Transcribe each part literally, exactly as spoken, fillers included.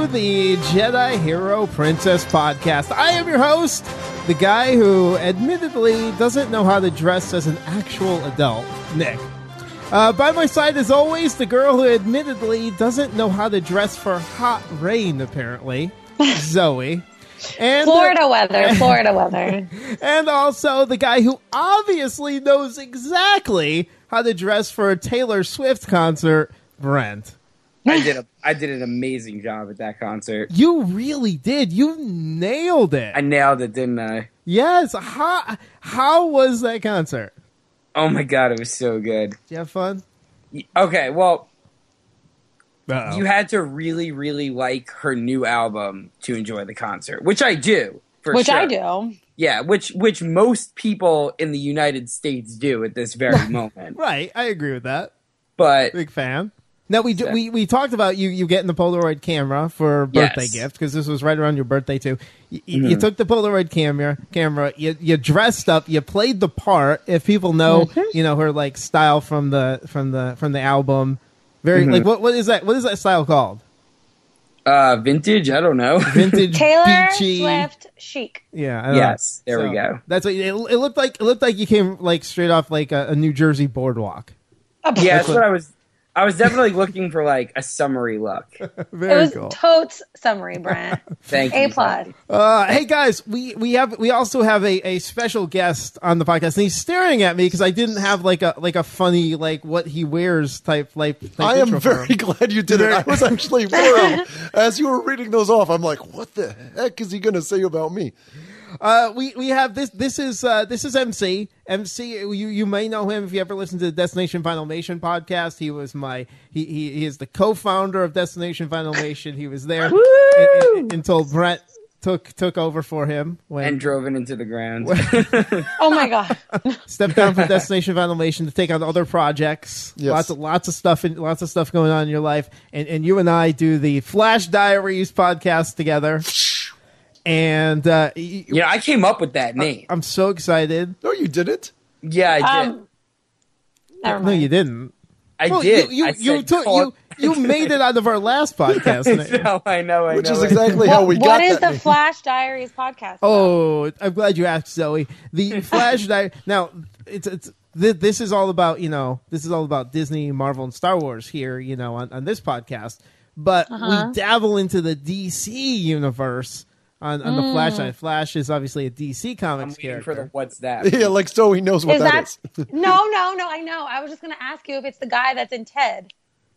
to the Jedi Hero Princess podcast. I am your host, the guy who admittedly doesn't know how to dress as an actual adult, Nick. Uh, by my side, as always, the girl who admittedly doesn't know how to dress for hot rain, apparently, Zoe. And, Florida uh, weather, Florida weather. And also the guy who obviously knows exactly how to dress for a Taylor Swift concert, Brent. I did a I did an amazing job at that concert. You really did. You nailed it. I nailed it, didn't I? Yes. How how was that concert? Oh my god, it was so good. Did you have fun? Okay, well, Uh-oh. you had to really, really like her new album to enjoy the concert, which I do. For Which sure. I do. Yeah, which which most people in the United States do at this very moment. Right. I agree with that. But Big fan. Now, we do, we we talked about you, you getting the Polaroid camera for a birthday Yes. gift, because this was right around your birthday, too. You, Mm-hmm. you took the Polaroid camera, camera you, you dressed up, you played the part. If people know, Mm-hmm. you know, her, like, style from the from the, from the album. Very, Mm-hmm. like, what what is that? What is that style called? uh, vintage, I don't know. Vintage, Taylor beachy. Swift chic. Yeah. I don't Yes, know. there we go. That's what, it, it looked like. It looked like you came, like, straight off, like, a, a New Jersey boardwalk. Yeah, that's what I was. I was definitely looking for like a summery look. Very It was cool. totes summary, Brent. Thank A you. plus. Uh, hey guys, we, we have we also have a, a special guest on the podcast, and he's staring at me because I didn't have like a like a funny like what he wears type like. type I am intro for very him. glad you did it. I was actually worried as you were reading those off. I'm like, what the heck is he going to say about me? Uh, we we have this. This is uh, this is M C. M C. You you may know him if you ever listened to the Destination Finalmation podcast. He was my he he, he is the co-founder of Destination Finalmation. He was there un- un- until Brett took took over for him when And drove it into the ground. Oh my god. stepped down from Destination Finalmation to take on other projects. Yes. Lots of lots of stuff in, lots of stuff going on in your life. And and you and I do the Flash Diaries podcast together. And uh, y- You know, I came up with that name. I'm so excited. No, you didn't. Yeah, I did. Um, never No, mind. you didn't. I Well, did. You you, I you said took call you you made it out of our last podcast. it- no, I know, I Which know. is I- exactly how we What got is that the name. Flash Diaries podcast? about? Oh, I'm glad you asked, Zoe. The Flash Diary. Now, it's it's th- this is all about you know this is all about Disney, Marvel, and Star Wars here. You know, on, on this podcast, but Uh-huh. we dabble into the D C universe on, on the Flash Diary. Flash is obviously a D C I'm Comics waiting character. for the what's that? Yeah, like so he knows what Is that that is. no, no, no? I know. I was just gonna ask you if it's the guy that's in Ted.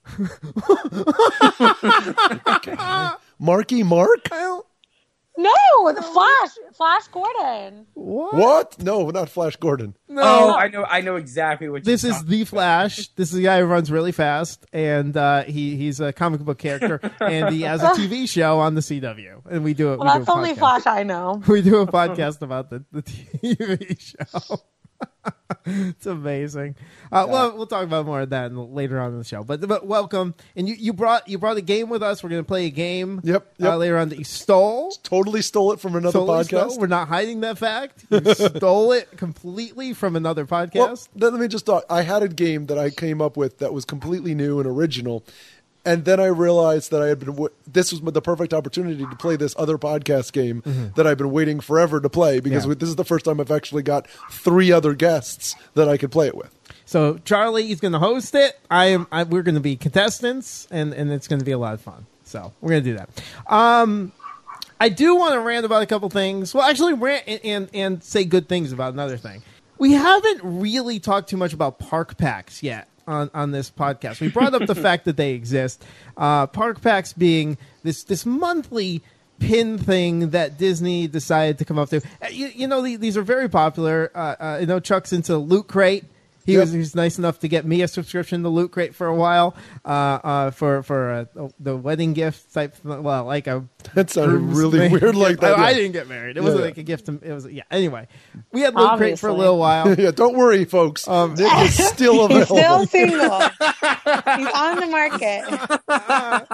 Marky Mark? Well, No, the Flash, Flash Gordon. what? What? No, not Flash Gordon. No. Oh, I know, I know exactly what. This you're is talking the Flash. This is the guy who runs really fast, and uh, he he's a comic book character, and he has a T V show on the C W, and we do it. Well, we do that's a only podcast. Flash I know. We do a podcast about the, the T V show. It's amazing. Uh, well, we'll talk about more of that in, later on in the show. But but welcome, and you, you brought you brought a game with us. We're going to play a game. Yep, yep. Uh, later on that you stole. Totally stole it from another Totally podcast. stole. We're not hiding that fact. You stole it completely from another podcast. Well, then let me just talk. I had a game that I came up with that was completely new and original. And then I realized that I had been, w- this was the perfect opportunity to play this other podcast game that I've been waiting forever to play because Yeah. this is the first time I've actually got three other guests that I could play it with. So Charlie is going to host it. I am. I, we're going to be contestants, and, and it's going to be a lot of fun. So we're going to do that. Um, I do want to rant about a couple things. Well, actually, rant and, and and say good things about another thing. We haven't really talked too much about park packs yet on, on this podcast. We brought up the fact that they exist. Uh, park packs being this this monthly pin thing that Disney decided to come up to. Uh, You, you know, the- these are very popular. Uh, uh, I know Chuck's into Loot Crate. He Yep. was he was nice enough to get me a subscription to Loot Crate for a while, uh, uh, for for uh, the wedding gift type. Well, like a That sounded groom's really thing. weird like that. I, I yeah. didn't get married. It Yeah, wasn't yeah. like a gift. To, it was yeah. Anyway, we had Loot Crate for a Obviously. little while. Yeah, don't worry, folks. Um, Nick is still He's available. still single. He's on the market.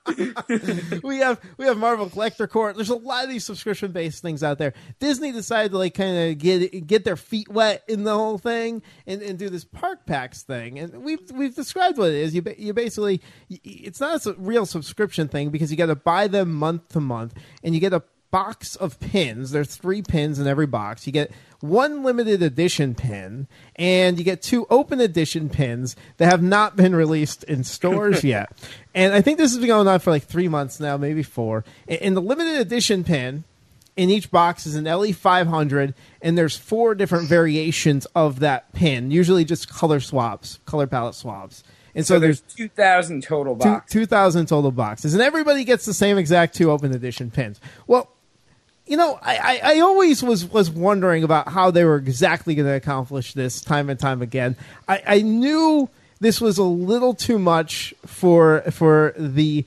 we have we have Marvel Collector Court. There's a lot of these subscription based things out there. Disney decided to like kind of get get their feet wet in the whole thing and, and do this Park Packs thing. And we've we've described what it is. You you basically it's not a real subscription thing because you got to buy them month to month, and you get a box of pins. There's three pins in every box. You get one limited edition pin, and you get two open edition pins that have not been released in stores yet. And I think this has been going on for like three months now, maybe four. And the limited edition pin in each box is an L E five hundred, and there's four different variations of that pin, usually just color swaps, color palette swaps. And so, so there's two thousand total boxes. two thousand total boxes. And everybody gets the same exact two open edition pins. Well, you know, I, I, I always was, was wondering about how they were exactly going to accomplish this time and time again. I, I knew this was a little too much for for the,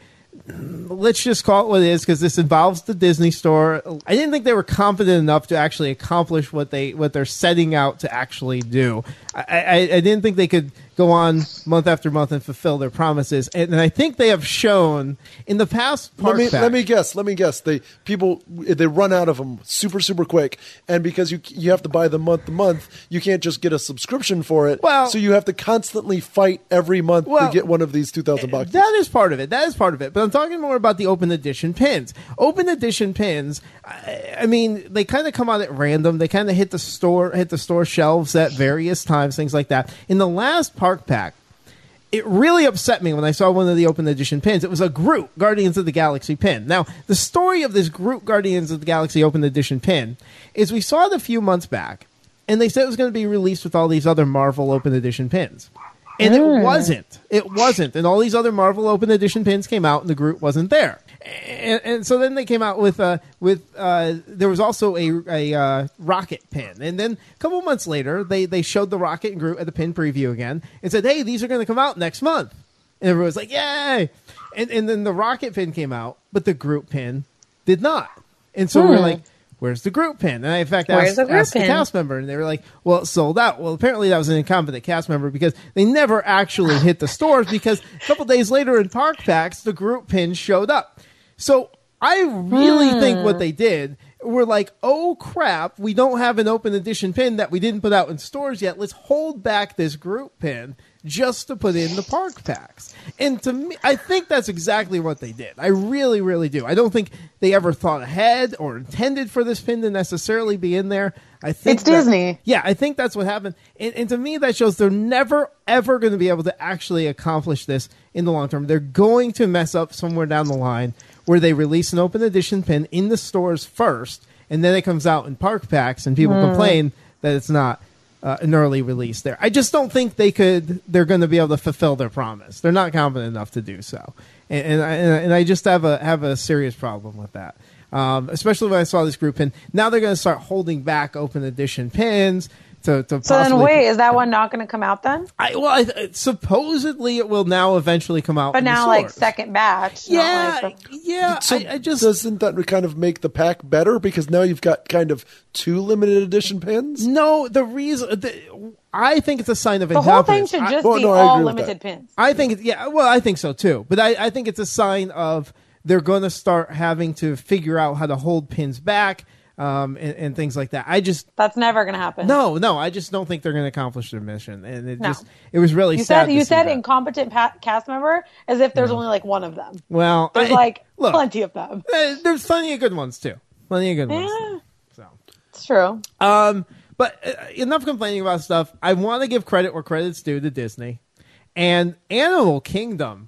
let's just call it what it is, because this involves the Disney Store. I didn't think they were confident enough to actually accomplish what they what they're setting out to actually do. I, I, I didn't think they could go on month after month and fulfill their promises, and, and I think they have shown in the past. Let me let me guess. Let me guess. They people they run out of them super super quick, and because you you have to buy them month to month, you can't just get a subscription for it. Well, so you have to constantly fight every month well, to get one of these two thousand boxes. That is part of it. That is part of it. But I'm talking more about the open edition pins. Open edition pins. I, I mean, they kind of come out at random. They kind of hit the store hit the store shelves at various times, things like that. In the last Park Pack, it really upset me when I saw one of the open edition pins. It was a Groot Guardians of the Galaxy pin. Now, the story of this Groot Guardians of the Galaxy open edition pin is we saw it a few months back, and they said it was going to be released with all these other Marvel open edition pins. And mm. it wasn't. It wasn't. And all these other Marvel open edition pins came out, and the Groot wasn't there. And, and so then they came out with uh, with uh, there was also a a uh, Rocket pin, and then a couple months later they they showed the Rocket and Groot at the pin preview again and said, "Hey, these are going to come out next month," and everyone was like, "Yay!" And and then the Rocket pin came out, but the Groot pin did not, and so hmm. we we're like, "Where's the Groot pin?" And I in fact asked, the, asked the cast member, and they were like, "Well, it sold out." Well, apparently that was an incompetent cast member because they never actually hit the stores because a couple days later in Park Packs, the Groot pin showed up. So I really hmm. think what they did were like, oh, crap, we don't have an open edition pin that we didn't put out in stores yet. Let's hold back this Groot pin just to put in the Park Packs. And to me, I think that's exactly what they did. I really, really do. I don't think they ever thought ahead or intended for this pin to necessarily be in there. I think it's that, Disney. Yeah, I think that's what happened. And, and to me, that shows they're never, ever going to be able to actually accomplish this in the long term. They're going to mess up somewhere down the line where they release an open edition pin in the stores first, and then it comes out in Park Packs, and people mm. complain that it's not uh, an early release there. I just don't think they could. They're going to be able to fulfill their promise. They're not confident enough to do so, and and I, and I just have a have a serious problem with that. Um, especially when I saw this Groot pin. Now they're going to start holding back open edition pins. To, to so then, wait, is that one not going to come out then? I, well, I, supposedly it will now eventually come out. But now, like second batch. Yeah, like the... yeah. So I, I just doesn't that kind of make the pack better because now you've got kind of two limited edition pins? No, the reason the, I think it's a sign of the incompetence. The whole thing should just I, well, be no, all limited pins. I think, it, yeah, well, I think so too. But I, I think it's a sign of they're going to start having to figure out how to hold pins back. Um, and, and things like that. I just that's never going to happen. No, no, I just don't think they're going to accomplish their mission, and it no. just it was really you sad. Said, you said that. incompetent pa- cast member as if there's no. only like one of them. Well, there's I, like look, plenty of them. Uh, there's plenty of good ones too. Plenty of good yeah, ones. Too, so it's true. Um, but uh, enough complaining about stuff. I want to give credit where credit's due to Disney and Animal Kingdom.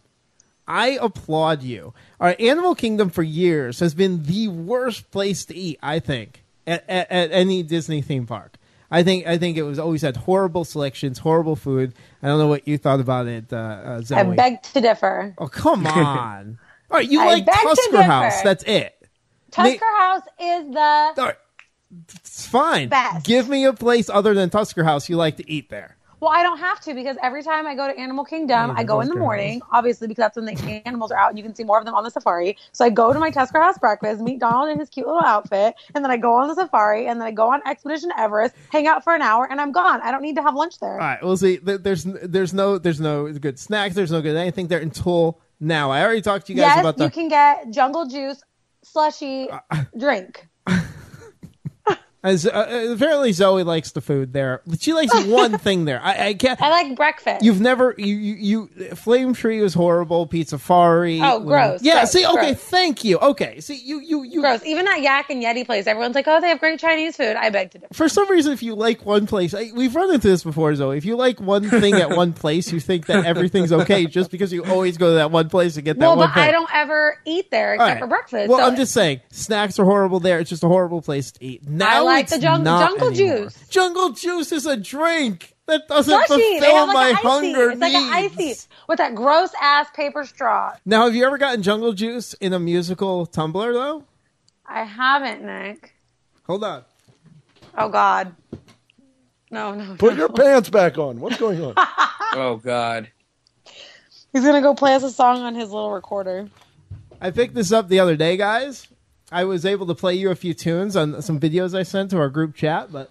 I applaud you. All right, Animal Kingdom for years has been the worst place to eat, I think, at, at, at any Disney theme park. I think I think it was always had horrible selections, horrible food. I don't know what you thought about it, uh, uh, Zoe. I beg to differ. Oh, come on. All right, you I like Tusker House. That's it. Tusker Ma- House is the all right, it's fine. Best. Give me a place other than Tusker House you like to eat there. Well, I don't have to because every time I go to Animal Kingdom, yeah, I go in the morning, house. obviously, because that's when the animals are out and you can see more of them on the safari. So I go to my Tusker House breakfast, meet Donald in his cute little outfit, and then I go on the safari, and then I go on Expedition Everest, hang out for an hour, and I'm gone. I don't need to have lunch there. All right, we'll see. There's there's no there's no good snacks. There's no good anything there until now. I already talked to you guys yes, about the. you can get Jungle Juice slushy drink. As, uh, apparently Zoe likes the food there. She likes one thing there. I, I can't. I like breakfast. You've never you you, you Flame Tree was horrible. Pizzafari. Oh, gross. Yeah. gross, see, okay, gross. thank you. Okay, see, you you you. Gross. Even that Yak and Yeti place, everyone's like, "Oh, they have great Chinese food." I beg to differ. For some reason, if you like one place, I, we've run into this before, Zoe. If you like one thing at one place, you think that everything's okay just because you always go to that one place to get that Well, one but thing. I don't ever eat there except All right. for breakfast. Well, so I'm just saying, snacks are horrible there. It's just a horrible place to eat. Now I like it's the jung- not Jungle anymore. Juice. Jungle Juice is a drink that doesn't slushy. They fulfill have like my an icy. hunger It's like an needs. icy with that gross ass paper straw. Now, have you ever gotten Jungle Juice in a musical tumbler, though? I haven't, Nick. Hold on. Oh God. No, no. Put no. your pants back on. What's going on? Oh God. He's gonna go play us a song on his little recorder. I picked this up the other day, guys. I was able to play you a few tunes on some videos I sent to our group chat, but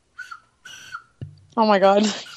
Oh my God. This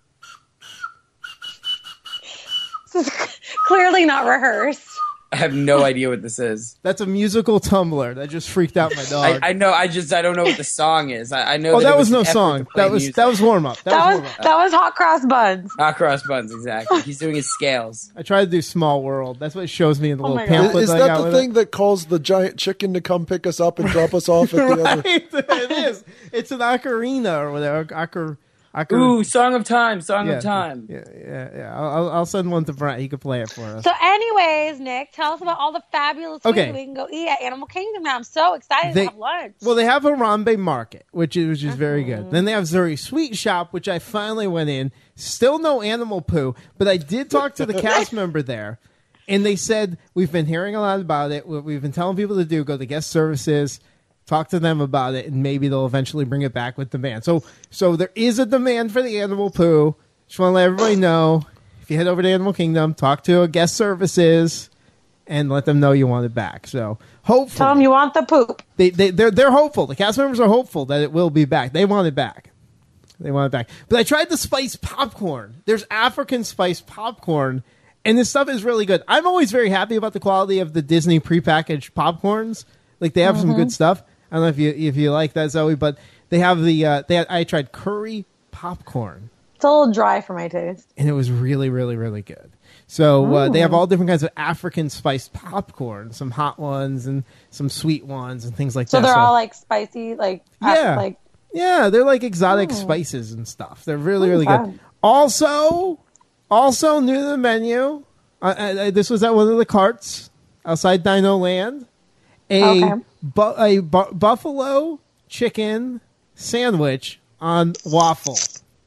is clearly not rehearsed. I have no idea what this is. that's a musical tumbler. That just freaked out my dog. I, I know. I just I don't know what the song is. I, I know. oh, that, that it was an no effort song. to play That was music. that was warm up. That, That was was warm up. that was hot cross buns. Hot cross buns. Exactly. He's doing his scales. I tried to do Small World. That's what it shows me in the Oh little my God. pamphlet Is I that got the with thing it. that calls the giant chicken to come pick us up and drop us off at the other? Right? it is. It's an ocarina or whatever. Ocar, ocar, Ooh, Song of Time. Song yeah, of Time. Yeah, yeah, yeah. I'll, I'll send one to Brent. He can play it for us. So, anyways, Nick, tell us about all the fabulous food Okay. we can go eat at Animal Kingdom. Now, I'm so excited They- to have lunch. Well, they have Harambe Market, which is, which is very Uh-huh. good. Then they have Zuri Sweet Shop, which I finally went in. Still no animal poo, but I did talk to the cast member there, and they said, we've been hearing a lot about it. What we've been telling people to do, go to guest services, talk to them about it, and maybe they'll eventually bring it back with demand. So, so there is a demand for the animal poo. Just want to let everybody know. If you head over to Animal Kingdom, talk to a guest services, and let them know you want it back. So hopefully, Tell them you want the poop. they, they they're they're hopeful. The cast members are hopeful that it will be back. They want it back. They want it back. But I tried the spiced popcorn. There's African spiced popcorn, and this stuff is really good. I'm always very happy about the quality of the Disney prepackaged popcorns. Like they have some good stuff. I don't know if you if you like that, Zoe, but they have the uh, they had, I tried curry popcorn, It's a little dry for my taste. and it was really really really good. So uh, they have all different kinds of African spiced popcorn, some hot ones and some sweet ones and things like So that. they're all like spicy, like uh, Yeah. like Yeah, they're like exotic spices and stuff. They're really, really good. fun. Also, also new to the menu. Uh, uh, this was at one of the carts outside Dino Land. A, Okay. bu- a bu- buffalo chicken sandwich on waffle.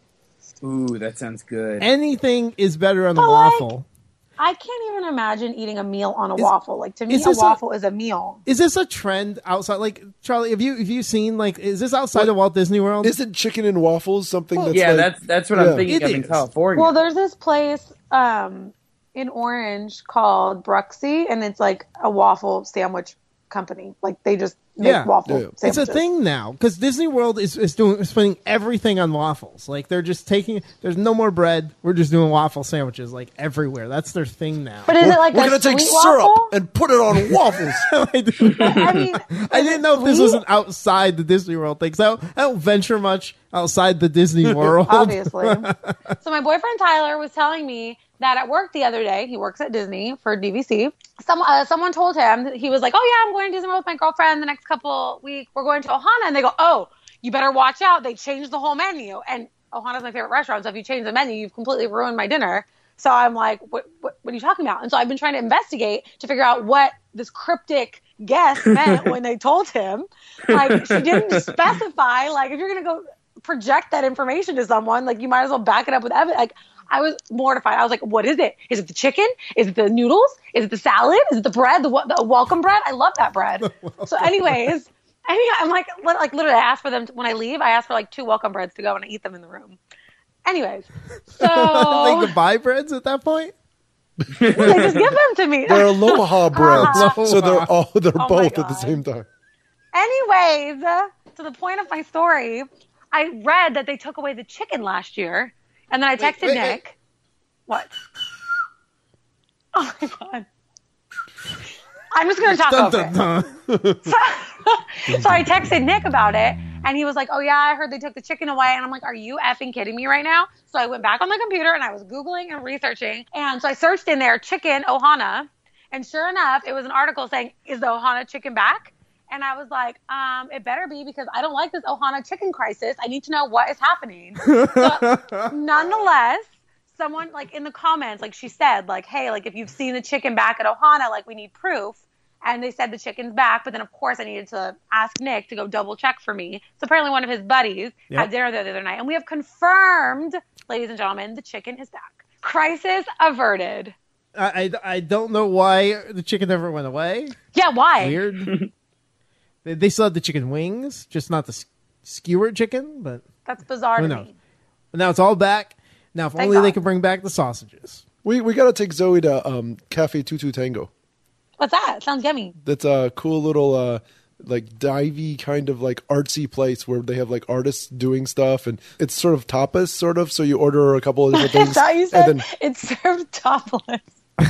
Ooh, that sounds good. Anything is better on the But, like, waffle. I can't even imagine eating a meal on a Is- waffle. Like to me, is a this a- waffle is a meal. Is this a trend outside? Like Charlie, have you have you seen like is this outside of Walt Disney World? Isn't chicken and waffles something that's yeah, like, that's that's what Yeah. I'm thinking It of in is. California. Well, there's this place um, in Orange called Bruxy, and it's like a waffle sandwich company. Like they just make Yeah. waffle Yeah, yeah. sandwiches. It's a thing now because Disney World is, is doing is putting everything on waffles. Like they're just taking. There's no more bread. We're just doing waffle sandwiches like everywhere. That's their thing now. But is we're, it like we're a gonna take sweet syrup waffle? and put it on waffles. I, do- I mean, I is didn't it know if this sweet? was an outside the Disney World thing. So I don't, I don't venture much outside the Disney World. Obviously. So my boyfriend Tyler was telling me that at work the other day, he works at Disney for D V C. Some, uh, someone told him, that he was like, oh yeah, I'm going to Disney World with my girlfriend the next couple weeks. We're going to Ohana. And they go, oh, you better watch out. They changed the whole menu. And Ohana's my favorite restaurant. So if you change the menu, you've completely ruined my dinner. So I'm like, what, what, what are you talking about? And so I've been trying to investigate to figure out what this cryptic guest meant when they told him. Like, she didn't specify, like, if you're going to go project that information to someone, like, you might as well back it up with evidence. Like, I was mortified. I was like, what is it? Is it the chicken? Is it the noodles? Is it the salad? Is it the bread? The, the welcome bread? I love that bread. So anyways, anyway, I'm like, li- like literally I asked for them, to, when I leave, I ask for like two welcome breads to go and I eat them in the room. Anyways, so like the buy breads at that point. they just give them to me. They're aloha breads, Aloha. so they're all they're Oh my both at the God. same time. Anyways, uh, to the point of my story, I read that they took away the chicken last year, and then I texted wait, wait. Nick. What? Oh my god. I'm just gonna talk Dun, over dun, it. dun. So, so I texted Nick about it, and he was like, "Oh yeah, I heard they took the chicken away." And I'm like, "Are you effing kidding me right now?" So I went back on the computer and I was googling and researching, and so I searched in there chicken Ohana, and sure enough, it was an article saying, "Is the Ohana chicken back?" And I was like, um, "It better be, because I don't like this Ohana chicken crisis. I need to know what is happening." So, nonetheless, someone like in the comments, like she said, like, "Hey, like if you've seen the chicken back at Ohana, like we need proof." And they said the chicken's back, but then of course I needed to ask Nick to go double check for me. So apparently one of his buddies Yep. had dinner there the other night, and we have confirmed, ladies and gentlemen, the chicken is back. Crisis averted. I, I, I don't know why the chicken never went away. Yeah, why? Weird. they, they still had the chicken wings, just not the s- skewered chicken, but That's bizarre who to knows? me. But now it's all back. Now, if Thank only they God. could bring back the sausages. We we got to take Zoe to um, Cafe Tutu Tango. What's that? Sounds yummy. That's a cool little uh, like divey kind of like artsy place where they have like artists doing stuff, and it's sort of tapas, sort of. So you order a couple of different I things, thought you said and then it's served topless.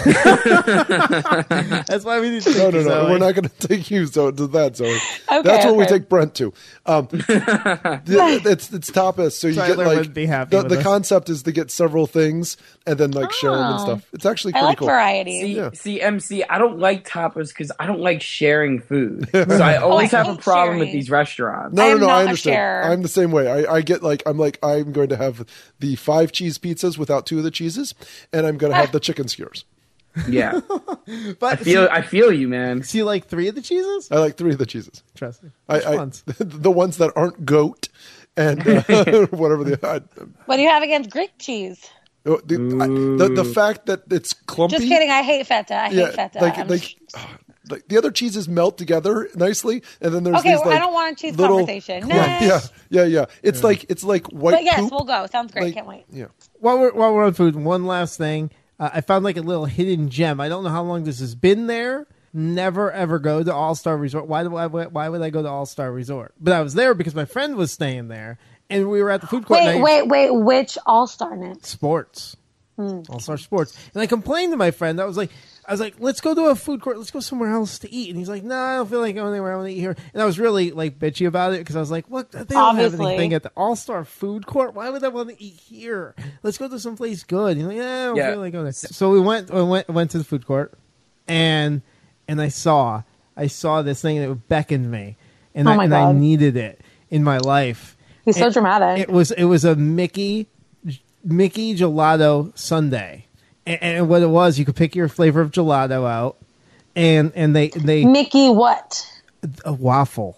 That's why we need to no, take no, you, no, Zoe. we're not going to take you so to that, Zoe. Okay, That's what we okay. take Brent to. Um, the- it's it's tapas, so you Tyler get like would be happy the, with the us. concept is to get several things and then like share them and Oh. stuff. It's actually I pretty like cool. variety. See, Yeah. see, M C, I don't like tapas because I don't like sharing food. So I always I have a hate problem with sharing. these restaurants. No, I no, am no. not I a understand. sharer. I'm the same way. I, I get like I'm like I'm going to have the five cheese pizzas without two of the cheeses, and I'm going to have the chicken skewers. Yeah, But I feel, I feel you, man. see, like three of the cheeses? I like three of the cheeses. Interesting. I, Which I ones? the ones that aren't goat and uh, whatever the, I, What do you have against Greek cheese? the, I, the the fact that it's clumpy. Just kidding. I hate feta. I Yeah, hate feta. like I'm- like. Like the other cheeses melt together nicely, and then there's Okay, these well, I like don't want a cheese little, conversation. Yeah, Next. yeah, yeah, yeah. It's like it's like white but yes, poop. we'll go. Sounds great. like- Can't wait. Yeah. While we're while we're on food, one last thing. Uh, I found like a little hidden gem. I don't know how long this has been there. Never ever go to All Star Resort. Why do I? Why would I go to All Star Resort? But I was there because my friend was staying there, and we were at the food court. Wait, and I- wait, wait. Which All Star Nick? Sports. Hmm. All Star Sports. And I complained to my friend. I was like, I was like, let's go to a food court. Let's go somewhere else to eat. And he's like, no, I don't feel like going anywhere. I want to eat here. And I was really like bitchy about it because I was like, look, they don't have Obviously. anything at the All Star food court. Why would I want to eat here? Let's go to someplace good. And he's like, yeah, I don't Yeah. feel like going there. So we went, we went, went to the food court, and and I saw, I saw this thing that beckoned me, and Oh I my and I God. needed it in my life. He's so It- dramatic. It was it was a Mickey Mickey gelato sundae, and, and what it was, you could pick your flavor of gelato out, and and they they Mickey, what? a waffle.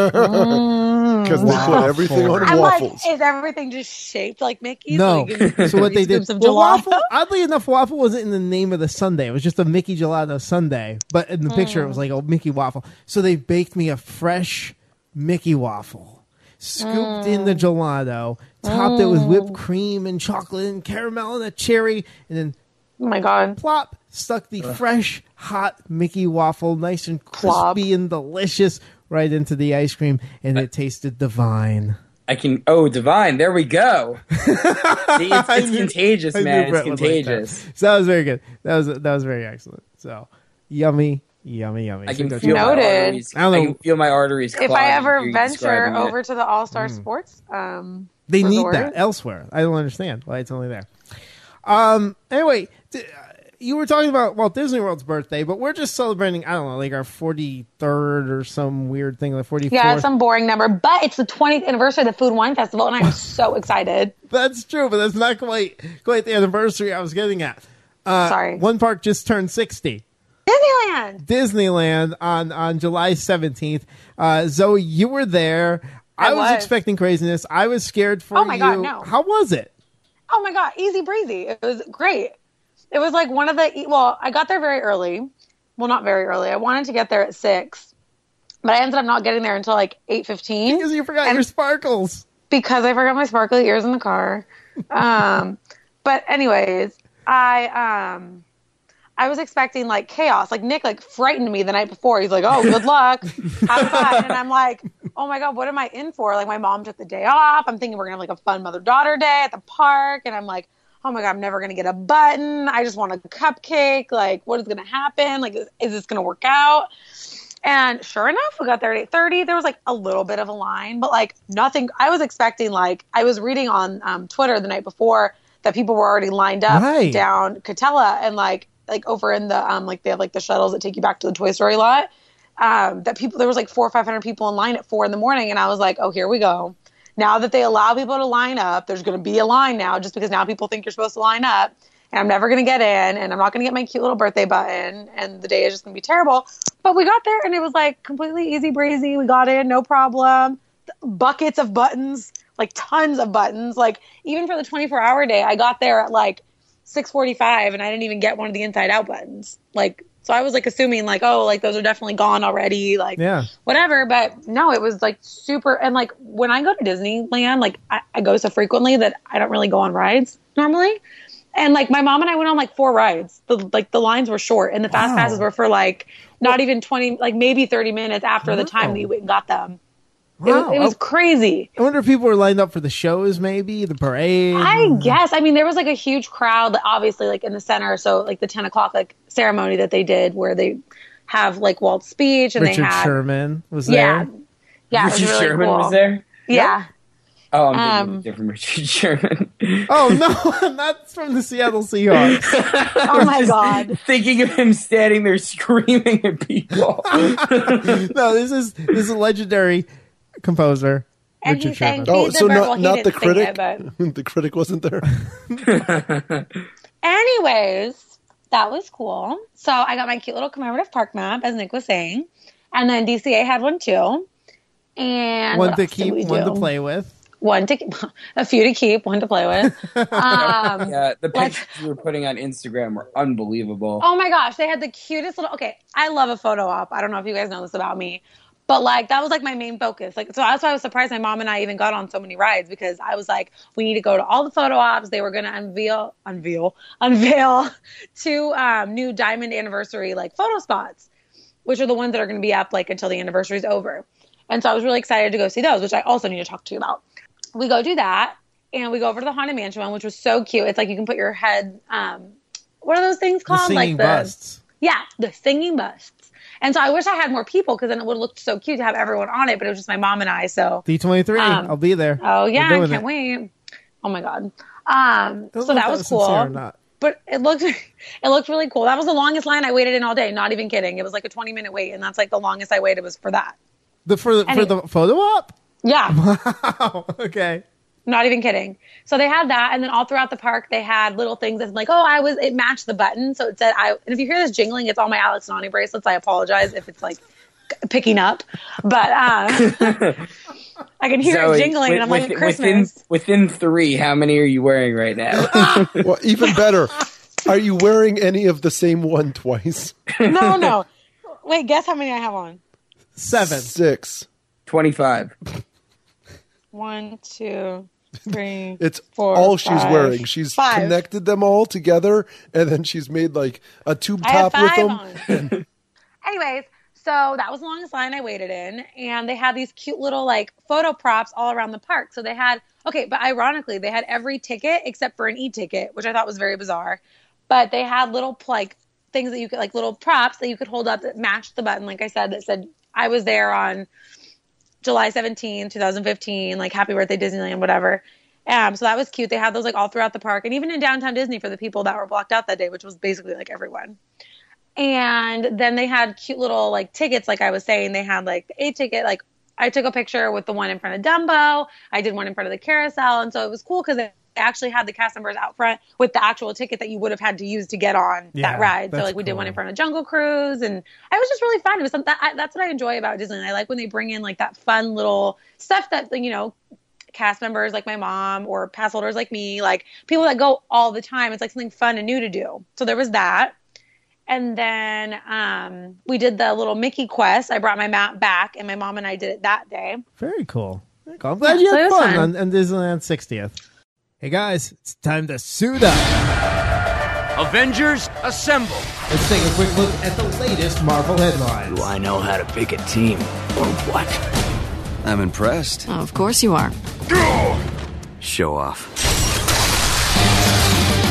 Because they put everything on I'm waffles. like, is everything just shaped like Mickey? No, so what they did? Scoops of Well, gelato? waffle. Oddly enough, waffle wasn't in the name of the sundae. It was just a Mickey gelato sundae, but in the picture it was like a Mickey waffle. So they baked me a fresh Mickey waffle, scooped in the gelato, topped it with whipped cream and chocolate and caramel and a cherry, and then Oh my god. plop, stuck the fresh, hot Mickey waffle, nice and crispy Plop. and delicious, right into the ice cream, and it tasted divine. I can. Oh, divine. There we go. See, it's, I it's knew- contagious, I knew man. It's Brett would like that. contagious. So that was very good. That was that was very excellent. So yummy, yummy, yummy. I So can go feel check it my out. Noted. arteries. I don't I know. can feel my arteries. If I clogging ever through you venture describing it. over to the All Star Sports, um, They need resort- that elsewhere. I don't understand why it's only there. Um. Anyway, th- you were talking about Walt Disney World's birthday, but we're just celebrating. I don't know, like our forty-third or some weird thing, like forty-fourth. Yeah, it's some boring number, but it's the twentieth anniversary of the Food and Wine Festival, and I'm so excited. That's true, but that's not quite quite the anniversary I was getting at. Uh, Sorry. One park just turned sixty. Disneyland. Disneyland on, on July seventeenth. Uh, Zoe, you were there. I, I was, was. expecting craziness. I was scared for Oh my you. God, no. How was it? Oh my god, easy breezy. It was great. It was like one of the well, I got there very early. Well, not very early. I wanted to get there at six, but I ended up not getting there until like eight fifteen Because you forgot And- your sparkles. because I forgot my sparkly ears in the car. Um, but anyways, I um, I was expecting like chaos. Like Nick like frightened me the night before. He's like, "Oh, good luck, have fun," and I'm like, "Oh my god, what am I in for?" Like my mom took the day off. I'm thinking we're gonna have like a fun mother daughter day at the park, and I'm like, oh my God, I'm never going to get a button. I just want a cupcake. Like, what is going to happen? Like, is, is this going to work out? And sure enough, we got there at eight thirty. There was like a little bit of a line, but like nothing. I was expecting, like, I was reading on um, Twitter the night before that people were already lined up Right. down Catella and like, like over in the, um, like they have like the shuttles that take you back to the Toy Story lot. Um, that people, there was like four or five hundred people in line at four in the morning. And I was like, oh, here we go. Now that they allow people to line up, there's going to be a line now just because now people think you're supposed to line up. And I'm never going to get in, and I'm not going to get my cute little birthday button, and the day is just going to be terrible. But we got there, and it was like completely easy breezy. We got in, no problem. Buckets of buttons, like tons of buttons. Like even for the twenty-four hour day, I got there at like six forty-five, and I didn't even get one of the inside out buttons. Like, so I was like assuming like, oh, like those are definitely gone already, like Yeah. whatever. But no, it was like super. And like when I go to Disneyland, like I, I go so frequently that I don't really go on rides normally. And like my mom and I went on like four rides. The, like the lines were short, and the fast Wow. passes were for like not even twenty, like maybe thirty minutes after the time Wow. that you went and got them. It Wow. was, it was I- crazy. I wonder if people were lined up for the shows, maybe the parade. I guess. I mean, there was like a huge crowd, obviously, like in the center. So like the ten o'clock like ceremony that they did, where they have like Walt's speech, and Richard they had Sherman was yeah, there. yeah, it was Richard really Sherman cool. was there? Yeah. Oh, I'm Um, thinking of a different Richard Sherman. Oh no, not from the Seattle Seahawks. Oh my God. Thinking of him standing there screaming at people. No, this is this is a legendary composer, And Richard he sang Sherman. Oh, Feed the so Bird. not Well, he not didn't the sing critic. it, but- The critic wasn't there. Anyways, that was cool. So I got my cute little commemorative park map, as Nick was saying. And then D C A had one too. And One what to else did keep, we one to do? play with. One to a few to keep, one to play with. Um, Yeah, the Let's- pictures you were putting on Instagram were unbelievable. oh my gosh, they had the cutest little. Okay, I love a photo op. I don't know if you guys know this about me, but like that was like my main focus. Like, so that's why I was surprised my mom and I even got on so many rides, because I was like, we need to go to all the photo ops. They were going to unveil, unveil, unveil two um, new Diamond Anniversary like photo spots, which are the ones that are going to be up like until the anniversary is over. And so I was really excited to go see those, which I also need to talk to you about. We go do that, and we go over to the Haunted Mansion one, which was so cute. It's like you can put your head, um, what are those things The called? singing like the, busts. Yeah, the singing busts. And so I wish I had more people, because then it would have looked so cute to have everyone on it, but it was just my mom and I. So, D twenty-three. Um, I'll be there. oh yeah, We're I doing can't it. wait. Oh my God. Um, Don't so know if that was sincere or cool. not. But it looked, it looked really cool. That was the longest line I waited in all day. Not even kidding. It was like a twenty minute wait, and that's like the longest I waited was for that. The for the for Any- the photo op. Yeah. Wow. Okay. Not even kidding. So they had that, and then all throughout the park they had little things that's like, oh, I was. It matched the button, so it said I. And if you hear this jingling, it's all my Alex Nani bracelets. I apologize if it's like picking up, but um, I can hear Zoe, it jingling, and I'm with- like, with- Christmas. Within, within three, how many are you wearing right now? Well, even better. Are you wearing any of the same one twice? No, no. Wait, guess how many I have on? Seven. Six. twenty-five. One, two, three. It's Four, all she's five. wearing. She's Five. connected them all together, and then she's made like a tube I have top with five them. on. Anyways, so that was the longest line I waited in, and they had these cute little like photo props all around the park. So they had okay, but ironically, they had every ticket except for an e-ticket, which I thought was very bizarre. But they had little like things that you could like little props that you could hold up that matched the button, like I said, that said I was there on July seventeenth, twenty fifteen, like happy birthday Disneyland, whatever. Um, so that was cute. They had those like all throughout the park, and even in downtown Disney for the people that were blocked out that day, which was basically like everyone. And then they had cute little like tickets, like I was saying. They had like the A ticket. Like I took a picture with the one in front of Dumbo. I did one in front of the carousel, and so it was cool because they actually had the cast members out front with the actual ticket that you would have had to use to get on Yeah, that ride. So that's like we did one in cool. front of Jungle Cruise, and it was just really fun. It was something that I, that's what I enjoy about Disneyland. I like when they bring in like that fun little stuff that you know. Cast members like my mom or pass holders like me, like people that go all the time. It's like something fun and new to do. So there was that. And then um, we did the little Mickey quest. I brought my map back, and my mom and I did it that day. Very cool. Very cool. I'm glad Yeah, you so had it was fun fun. on, on Disneyland sixtieth. Hey guys, it's time to suit up. Avengers, assemble! Let's take a quick look at the latest Marvel headlines. Do I know how to pick a team, or what? I'm impressed. Oh, of course you are. Show off.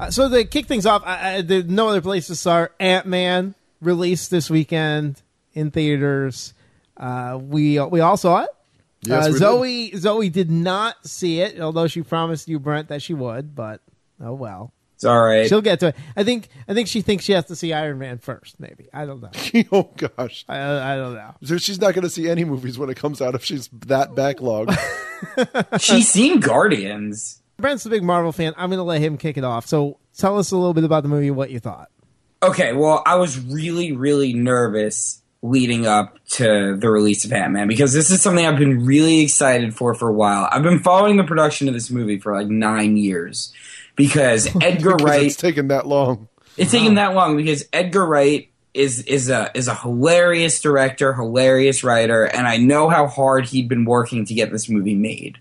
Uh, so to kick things off, I, I, there's no other place to start. Ant-Man released this weekend in theaters. Uh, we we all saw it. Yes, uh, we Zoe did. Zoe did not see it, although she promised you, Brent, that she would. But oh well, it's all right. She'll get to it. I think I think she thinks she has to see Iron Man first. Maybe I don't know. Oh gosh, I, I don't know. So she's not going to see any movies when it comes out if she's that backlogged. She's seen Guardians. Brent's a big Marvel fan. I'm going to let him kick it off. So tell us a little bit about the movie, what you thought. Okay, well, I was really, really nervous leading up to the release of Ant-Man because this is something I've been really excited for for a while. I've been following the production of this movie for like nine years because Edgar because Wright. It's taken that long. It's wow. taken that long because Edgar Wright is is a is a hilarious director, hilarious writer, and I know how hard he'd been working to get this movie made.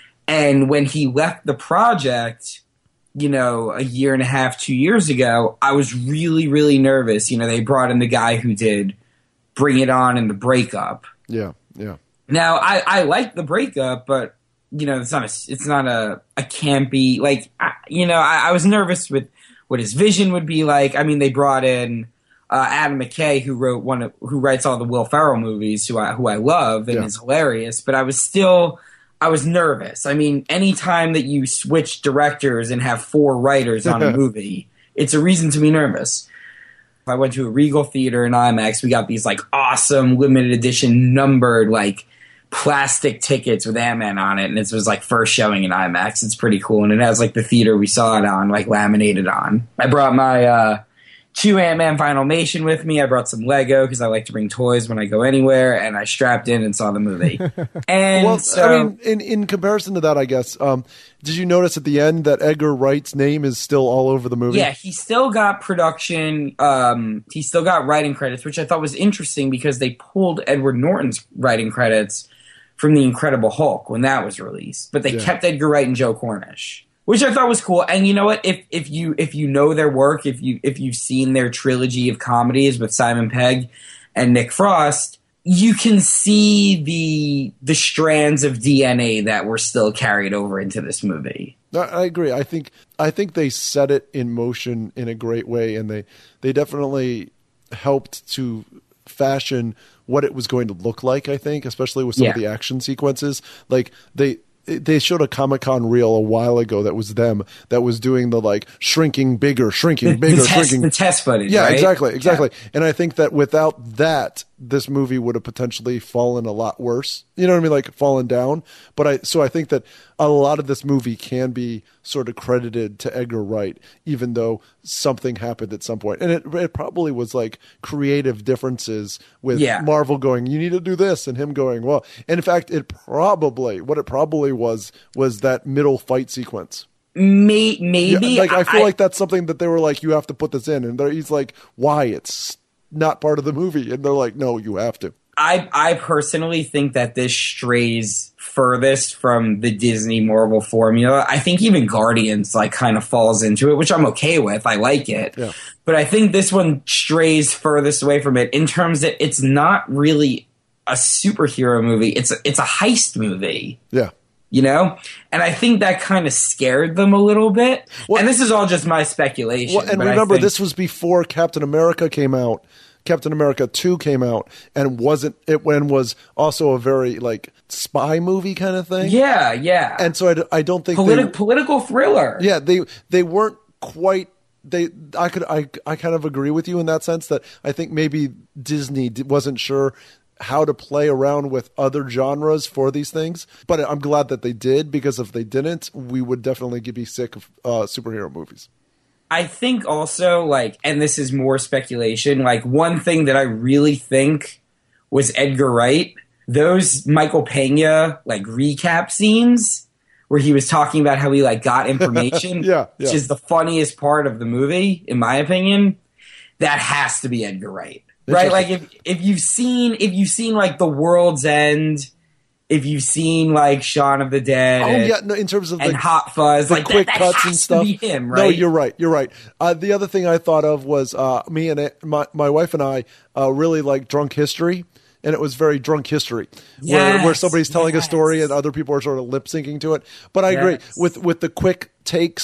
And when he left the project, you know, a year and a half, two years ago, I was really, really nervous. You know, they brought in the guy who did Bring It On and The Breakup. Yeah, yeah. Now, I, I like The Breakup, but, you know, it's not a, it's not a, a campy, like, I, you know, I, I was nervous with what his vision would be like. I mean, they brought in uh, Adam McKay, who wrote one of, who writes all the Will Ferrell movies, who I, who I love and yeah. is hilarious, but I was still... I was nervous. I mean, anytime that you switch directors and have four writers on a movie, it's a reason to be nervous. I went to a Regal Theater in IMAX. We got these like awesome limited edition numbered like plastic tickets with Ant-Man on it, and it was like first showing in IMAX. It's pretty cool, and it has like the theater we saw it on like laminated on. I brought my uh, two Ant-Man Finalmation with me. I brought some Lego because I like to bring toys when I go anywhere, and I strapped in and saw the movie. And well, so, I mean, in, in comparison to that, I guess, um, did you notice at the end that Edgar Wright's name is still all over the movie? Yeah, he still got production, um, he still got writing credits, which I thought was interesting because they pulled Edward Norton's writing credits from The Incredible Hulk when that was released, but they yeah. kept Edgar Wright and Joe Cornish. Which I thought was cool, and you know what? If if you if you know their work, if you if you've seen their trilogy of comedies with Simon Pegg and Nick Frost, you can see the the strands of D N A that were still carried over into this movie. I agree. I think I think they set it in motion in a great way, and they they definitely helped to fashion what it was going to look like. I think, especially with some yeah. of the action sequences, like they. They showed a Comic-Con reel a while ago that was them that was doing the like shrinking bigger, shrinking bigger, the test, shrinking. The test footage, yeah, right? exactly, exactly. Yeah. And I think that without that, this movie would have potentially fallen a lot worse. You know what I mean? Like fallen down. But I, so I think that a lot of this movie can be sort of credited to Edgar Wright, even though something happened at some point. And it, it probably was like creative differences with yeah. Marvel going, you need to do this, and him going, well, and in fact, it probably, what it probably was, was that middle fight sequence. May, maybe. Yeah, like I feel I, like that's something that they were like, you have to put this in. And he's like, why? It's not part of the movie. And they're like, no, you have to. I I personally think that this strays furthest from the Disney Marvel formula. I think even Guardians like kind of falls into it, which I'm okay with. I like it. Yeah. But I think this one strays furthest away from it in terms that it's not really a superhero movie. It's a, it's a heist movie. Yeah. You know? And I think that kind of scared them a little bit. Well, and this is all just my speculation. Well, and but remember, think, this was before Captain America came out. Captain America two came out and wasn't it when was also a very like spy movie kind of thing. Yeah, yeah. And so I, d- I don't think Politi- they, political thriller. Yeah, they they weren't quite they I could I I kind of agree with you in that sense that I think maybe Disney wasn't sure how to play around with other genres for these things, but I'm glad that they did, because if they didn't, we would definitely be sick of uh, superhero movies. I think also, like, and this is more speculation, like, one thing that I really think was Edgar Wright, those Michael Pena, like, recap scenes where he was talking about how he, like, got information, yeah, yeah. which is the funniest part of the movie, in my opinion, that has to be Edgar Wright. Right? Like, if, if you've seen, if you've seen, like, The World's End, if you've seen like Shaun of the Dead, oh and, yeah, no, in terms of and the Hot Fuzz, the like quick that, that cuts has and stuff. To be him, right? No, you're right. You're right. Uh, the other thing I thought of was uh, me and it, my my wife and I uh, really like Drunk History, and it was very Drunk History, yes, where where somebody's telling yes. a story and other people are sort of lip syncing to it. But I yes. agree with with the quick takes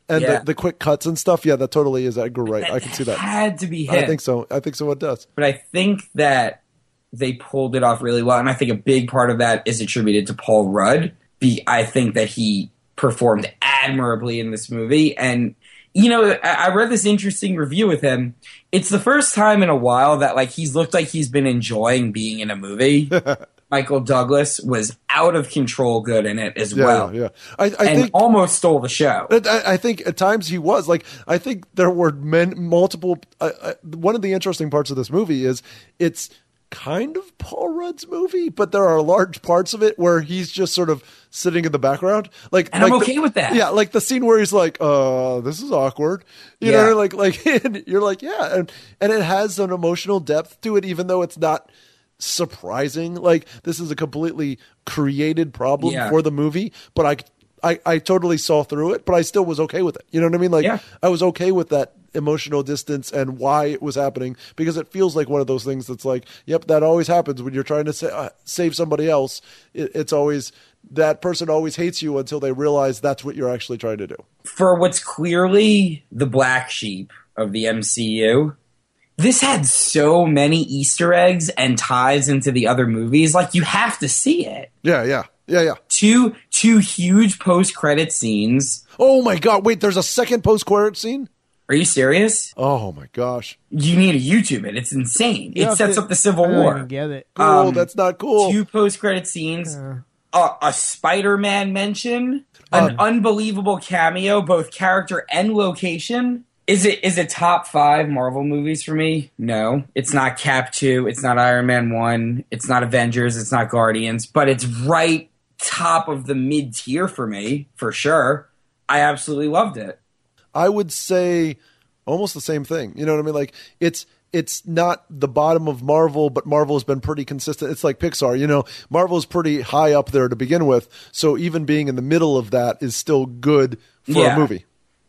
and Yeah. the, the quick cuts and stuff. Yeah, that totally is Edgar Wright. That I can see that. Had to be him. I think so. I think so. It does. But I think that they pulled it off really well, and I think a big part of that is attributed to Paul Rudd. Be, I think that he performed admirably in this movie, and you know, I, I read this interesting review with him. It's the first time in a while that like he's looked like he's been enjoying being in a movie. Michael Douglas was out of control good in it as Yeah, well, yeah. I, I and think almost stole the show. I, I think at times he was like. I think there were men, multiple. Uh, uh, one of the interesting parts of this movie is it's kind of Paul Rudd's movie, but there are large parts of it where he's just sort of sitting in the background. Like, And like I'm okay the, with that. Yeah, like the scene where he's like, "Uh, this is awkward," you Yeah. know, like like and you're like, yeah, and and it has an emotional depth to it, even though it's not surprising. Like this is a completely created problem Yeah. for the movie, but I. I, I totally saw through it, but I still was okay with it. You know what I mean? Like Yeah. I was okay with that emotional distance and why it was happening, because it feels like one of those things that's like, yep, that always happens when you're trying to sa- uh, save somebody else. It, it's always that person always hates you until they realize that's what you're actually trying to do. For what's clearly the black sheep of the M C U, this had so many Easter eggs and ties into the other movies. Like, you have to see it. Yeah, yeah, yeah, yeah. Two two huge post-credit scenes. Oh my God! Wait, there's a second post-credit scene. Are you serious? Oh my gosh! You need to YouTube it. It's insane. Yeah, it sets it- up the Civil I don't War. even get it. Cool. Um, that's not cool. Two post-credit scenes. Yeah. A, a Spider-Man mention. An Um, unbelievable cameo, both character and location. Is it is it top five Marvel movies for me? No. It's not Cap two. It's not Iron Man one. It's not Avengers. It's not Guardians. But it's right top of the mid-tier for me, for sure. I absolutely loved it. I would say almost the same thing. You know what I mean? Like it's it's not the bottom of Marvel, but Marvel has been pretty consistent. It's like Pixar, you know, Marvel's pretty high up there to begin with. So even being in the middle of that is still good for Yeah. a movie.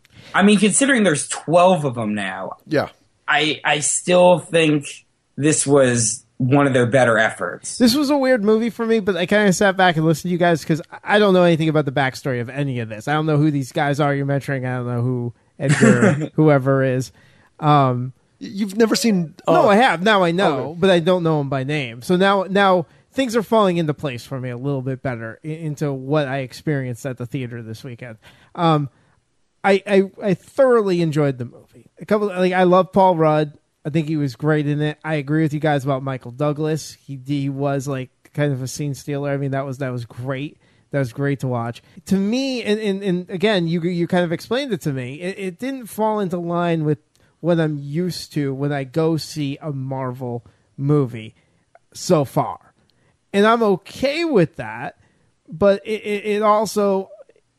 I mean, considering there's twelve of them now, Yeah. I I still think this was one of their better efforts. This was a weird movie for me, but I kind of sat back and listened to you guys because I don't know anything about the backstory of any of this. I don't know who these guys are you're mentioning. I don't know who Edgar, whoever is. Um, You've never seen uh, no, I have. Now I know, okay. but I don't know him by name. So now, now things are falling into place for me a little bit better i- into what I experienced at the theater this weekend. Um, I, I I thoroughly enjoyed the movie. A couple like I love Paul Rudd. I think he was great in it. I agree with you guys about Michael Douglas. He he was like kind of a scene stealer. I mean, that was that was great. That was great to watch. To me, and, and, and again, you you kind of explained it to me. It, it didn't fall into line with what I'm used to when I go see a Marvel movie so far, and I'm okay with that. But it, it, it also,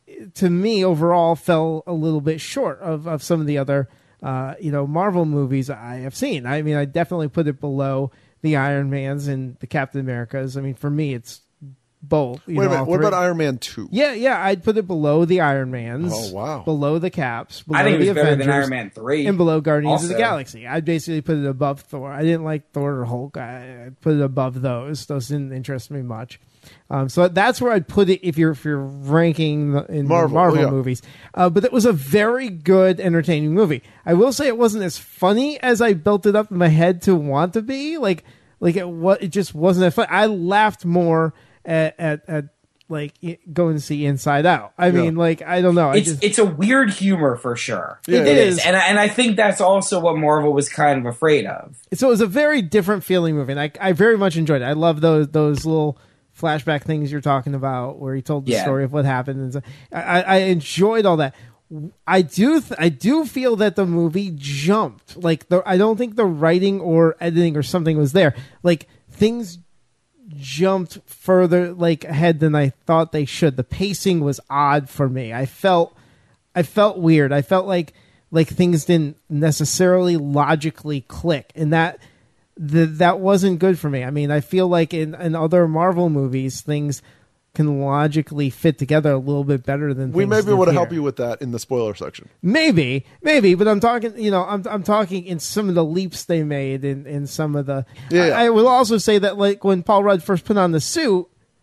to me, overall, fell a little bit short of, of some of the other, uh, you know, Marvel movies I have seen. I mean, I definitely put it below the Iron Mans and the Captain Americas. I mean, for me, it's both. You Wait a know, minute. all What three. about Iron Man two? Yeah, yeah, I'd put it below the Iron Mans. Oh, wow. Below the Caps. Below I think it was the better Avengers, than Iron Man three. and below Guardians of the also. Galaxy. I'd basically put it above Thor. I didn't like Thor or Hulk. I I'd put it above those. Those didn't interest me much. Um, so that's where I'd put it if you're if you're ranking the, in Marvel, the Marvel yeah. movies. Uh, but it was a very good, entertaining movie. I will say it wasn't as funny as I built it up in my head to want to be. Like like it what it just wasn't that fun. I laughed more at at, at like i- going to see Inside Out. I mean, like I don't know. I It's just, it's a weird humor for sure. Yeah, it it is, is. and I, and I think that's also what Marvel was kind of afraid of. So it was a very different feeling movie, and I, I very much enjoyed it. I love those those little flashback things you're talking about, where he told the Yeah. story of what happened, and so, I, I enjoyed all that. I do th- I do feel that the movie jumped. Like the, I don't think the writing or editing or something was there. Like things jumped further like ahead than I thought they should. The pacing was odd for me. I felt I felt weird. I felt like like things didn't necessarily logically click, and that the, that wasn't good for me. I mean, I feel like in, in other Marvel movies, things can logically fit together a little bit better than We things may be did able to here. help you with that in the spoiler section. Maybe, maybe, but I'm talking, you know, I'm I'm talking in some of the leaps they made in, in some of the. Yeah. I, I will also say that, like when Paul Rudd first put on the suit,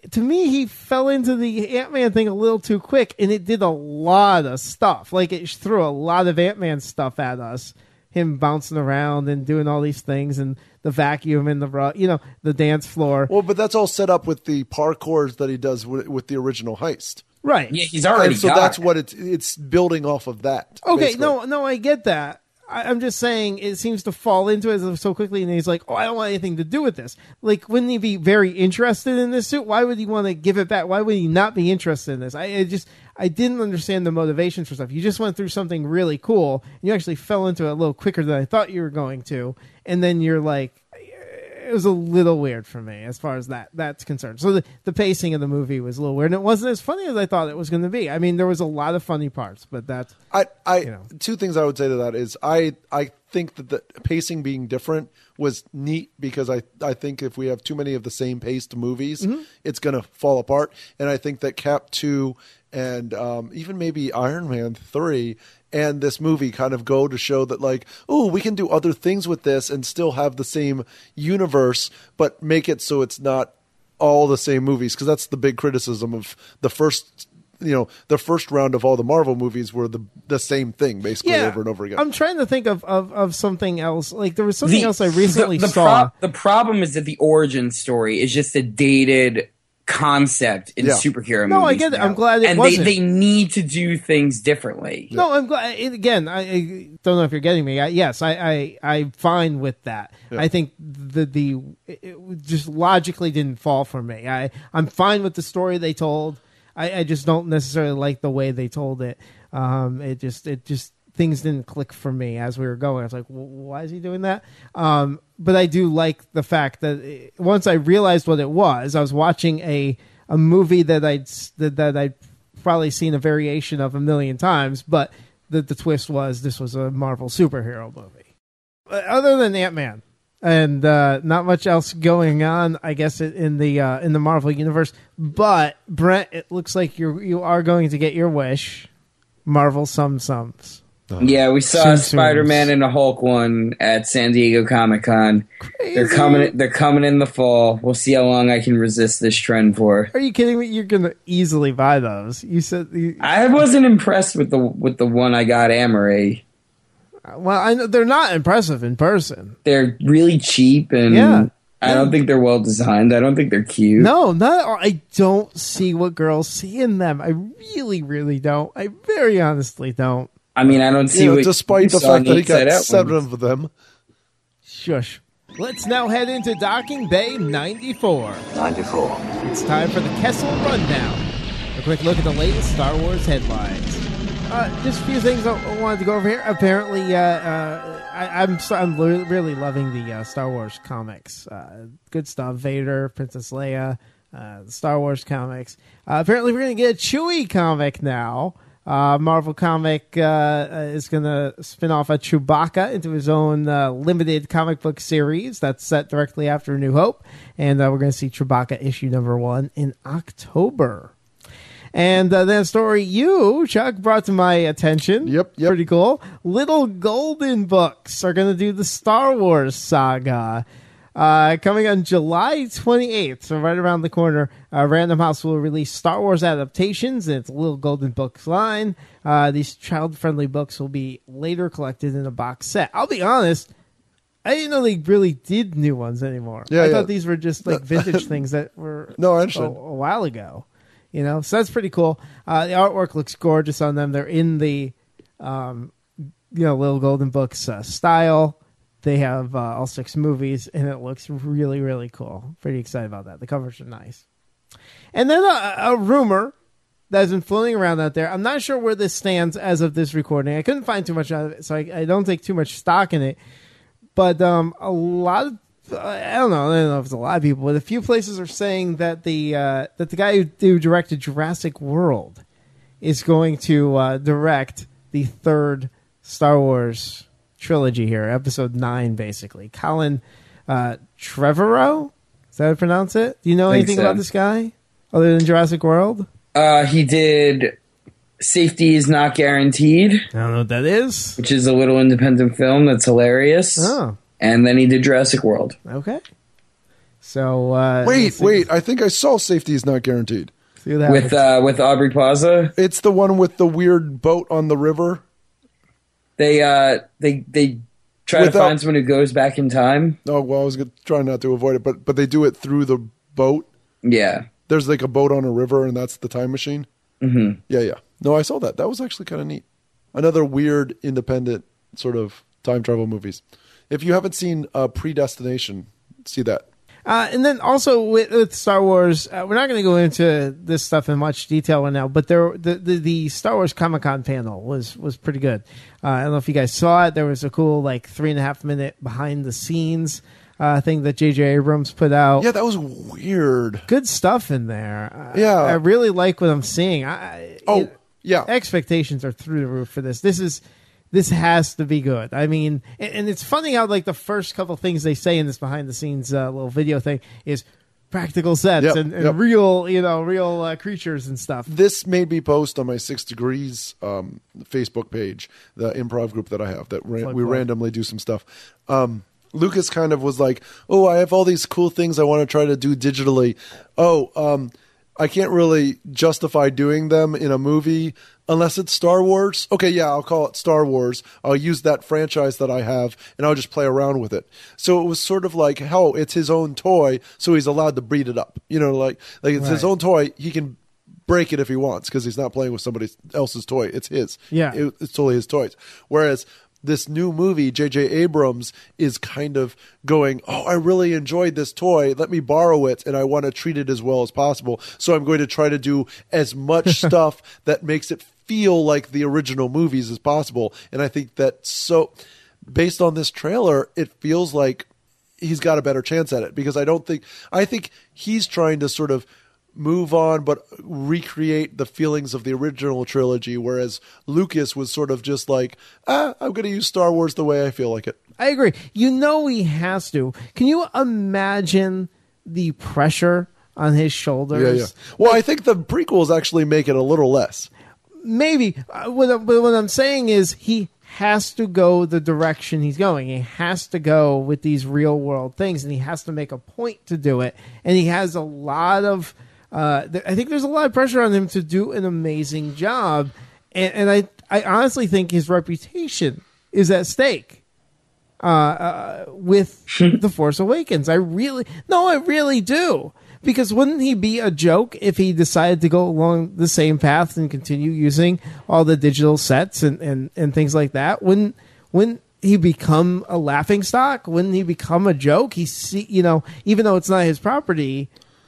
to me, he fell into the Ant-Man thing a little too quick, and it did a lot of stuff. Like, it threw a lot of Ant-Man stuff at us. Him bouncing around and doing all these things, and the vacuum in the rug, you know, the dance floor. Well, but that's all set up with the parkours that he does with, with the original heist. Right. Yeah, he's already And so got that's it. what it's it's building off of that. Okay, basically. no, no, I get that. I, I'm just saying it seems to fall into it so quickly, and he's like, "Oh, I don't want anything to do with this." Like, wouldn't he be very interested in this suit? Why would he want to give it back? Why would he not be interested in this? I, I just, I didn't understand the motivations for stuff. You just went through something really cool, and you actually fell into it a little quicker than I thought you were going to, and then you're like, it was a little weird for me as far as that that's concerned. So the, the pacing of the movie was a little weird, and it wasn't as funny as I thought it was going to be. I mean, there was a lot of funny parts, but that's I, I you know. two things I would say to that is I, I think that the pacing being different was neat because I, I think if we have too many of the same paced movies, Mm-hmm. it's going to fall apart. And I think that Cap two and um, even maybe Iron Man three and this movie kind of go to show that, like, oh, we can do other things with this and still have the same universe, but make it so it's not all the same movies. Because that's the big criticism of the first, you know, the first round of all the Marvel movies were the the same thing basically over and over again. I'm trying to think of, of, of something else. Like, there was something The- else I recently the, the saw. prob- the problem is that the origin story is just a dated concept in Yeah. superhero No, movies. I get it. now. I'm glad it and wasn't. They, they need to do things differently. No, I'm glad. it- Again, I, I don't know if you're getting me. I, yes, I, I, I'm fine with that. I think the the it, it just logically didn't fall for me. I, I'm fine with the story they told. I, I just don't necessarily like the way they told it. Um, it just, it just things didn't click for me as we were going. I was like, well, why is he doing that? Um, but I do like the fact that it, once I realized what it was, I was watching a a movie that I'd that, that I'd probably seen a variation of a million times, but the the twist was this was a Marvel superhero movie. But other than Ant-Man and uh, not much else going on, I guess, in the uh, in the Marvel universe. But Brent, it looks like you you are going to get your wish. Marvel Sum Sums. Yeah, we saw Soon, Spider-Man soon. and a Hulk one at San Diego Comic-Con. They're coming. They're coming in the fall. We'll see how long I can resist this trend for. Are you kidding me? You're gonna easily buy those. You said, you, I wasn't impressed with the with the one I got Amory. well, I know they're not impressive in person. They're really cheap, and Yeah. I don't think they're well designed. I don't think they're cute. No, not. I don't see what girls see in them. I really, really don't. I very honestly don't. I mean, I don't see You know, what despite you the saw fact that he Inside got Out seven ones. of them. Shush. Let's now head into Docking Bay ninety-four. ninety-four. It's time for the Kessel Rundown. A quick look at the latest Star Wars headlines. Uh, just a few things I I wanted to go over here. Apparently, uh, uh, I, I'm so- I'm lo- really loving the uh, Star Wars comics. Uh, good stuff. Vader, Princess Leia, uh, the Star Wars comics. Uh, apparently, we're going to get a Chewie comic now. Uh, Marvel comic uh, is going to spin off a Chewbacca into his own uh, limited comic book series that's set directly after New Hope, and uh, we're going to see Chewbacca issue number one in October. And uh, that story you, Chuck, brought to my attention. Yep, yep. Pretty cool. Little Golden Books are going to do the Star Wars saga. Uh, coming on July twenty-eighth, so right around the corner, uh, Random House will release Star Wars adaptations in its Little Golden Books line. Uh, these child-friendly books will be later collected in a box set. I'll be honest, I didn't know they really did new ones anymore. Yeah, I yeah. thought these were just like vintage things that were No, I a, understand. a while ago. You know, so that's pretty cool. Uh, the artwork looks gorgeous on them. They're in the, um, you know, Little Golden Books uh, style. They have uh, all six movies, and it looks really, really cool. Pretty excited about that. The covers are nice. And then a, a rumor that's been floating around out there. I'm not sure where this stands as of this recording. I couldn't find too much out of it, so I, I don't take too much stock in it. But um, a lot of I don't know. I don't know if it's a lot of people, but a few places are saying that the uh, that the guy who, who directed Jurassic World is going to uh, direct the third Star Wars trilogy here, Episode Nine, basically. Colin uh, Trevorrow, is that how you pronounce it? Do you know Think anything so. about this guy other than Jurassic World? Uh, he did Safety is Not Guaranteed, I don't know what that is. which is a little independent film that's hilarious. Oh, And then he did Jurassic World. okay. So uh, Wait, see- wait. I think I saw Safety is Not Guaranteed. see what with happens. uh, with Aubrey Plaza. It's the one with the weird boat on the river. They uh, they they try Without- to find someone who goes back in time. Oh, well, I was gonna- trying not to avoid it, but but they do it through the boat. Yeah. There's like a boat on a river, and that's the time machine. Mm-hmm. Yeah, yeah. No, I saw that. That was actually kind of neat. Another weird, independent sort of time travel movies. If you haven't seen uh, Predestination, see that. Uh, and then also with, with Star Wars, uh, we're not going to go into this stuff in much detail right now, but there the, the, the Star Wars Comic-Con panel was, was pretty good. Uh, I don't know if you guys saw it. There was a cool like three and a half minute behind the scenes uh, thing that J J Abrams put out. Yeah, that was weird. Good stuff in there. Uh, Yeah. I really like what I'm seeing. I, Oh, it- yeah. expectations are through the roof for this. This is this has to be good. I mean, and, and it's funny how like the first couple things they say in this behind the scenes uh, little video thing is practical sets Yep, and, and yep. real, you know, real uh, creatures and stuff. This made me post on my Six Degrees um, Facebook page, the improv group that I have, that ran, Plug, we plug. randomly do some stuff. Um, Lucas kind of was like, oh, I have all these cool things I want to try to do digitally. Oh, um, I can't really justify doing them in a movie unless it's Star Wars. Okay, yeah, I'll call it Star Wars. I'll use that franchise that I have, and I'll just play around with it. So it was sort of like, hell, it's his own toy, so he's allowed to breed it up. You know, like like it's his Right. own toy. He can break it if he wants because he's not playing with somebody else's toy. It's his. Yeah. It- it's totally his toys. Whereas this new movie, J J Abrams is kind of going, oh, I really enjoyed this toy. Let me borrow it, and I want to treat it as well as possible. So I'm going to try to do as much stuff that makes it feel like the original movies as possible. And I think that so, based on this trailer, it feels like he's got a better chance at it because I don't think, I think he's trying to sort of move on but recreate the feelings of the original trilogy, whereas Lucas was sort of just like, ah, I'm going to use Star Wars the way I feel like it. I agree. You know he has to. Can you imagine the pressure on his shoulders? Yeah, yeah. Well, I think the prequels actually make it a little less. Maybe. Uh, what, I- but what I'm saying is he has to go the direction he's going. He has to go with these real world things, and he has to make a point to do it. And he has a lot of, uh, th- I think there's a lot of pressure on him to do an amazing job. And, and I, I honestly think his reputation is at stake uh, uh, with The Force Awakens. I really, no, I really do. Because wouldn't he be a joke if he decided to go along the same path and continue using all the digital sets and, and, and things like that? Wouldn't wouldn't he become a laughing stock? Wouldn't he become a joke? He see, you know, even though it's not his property.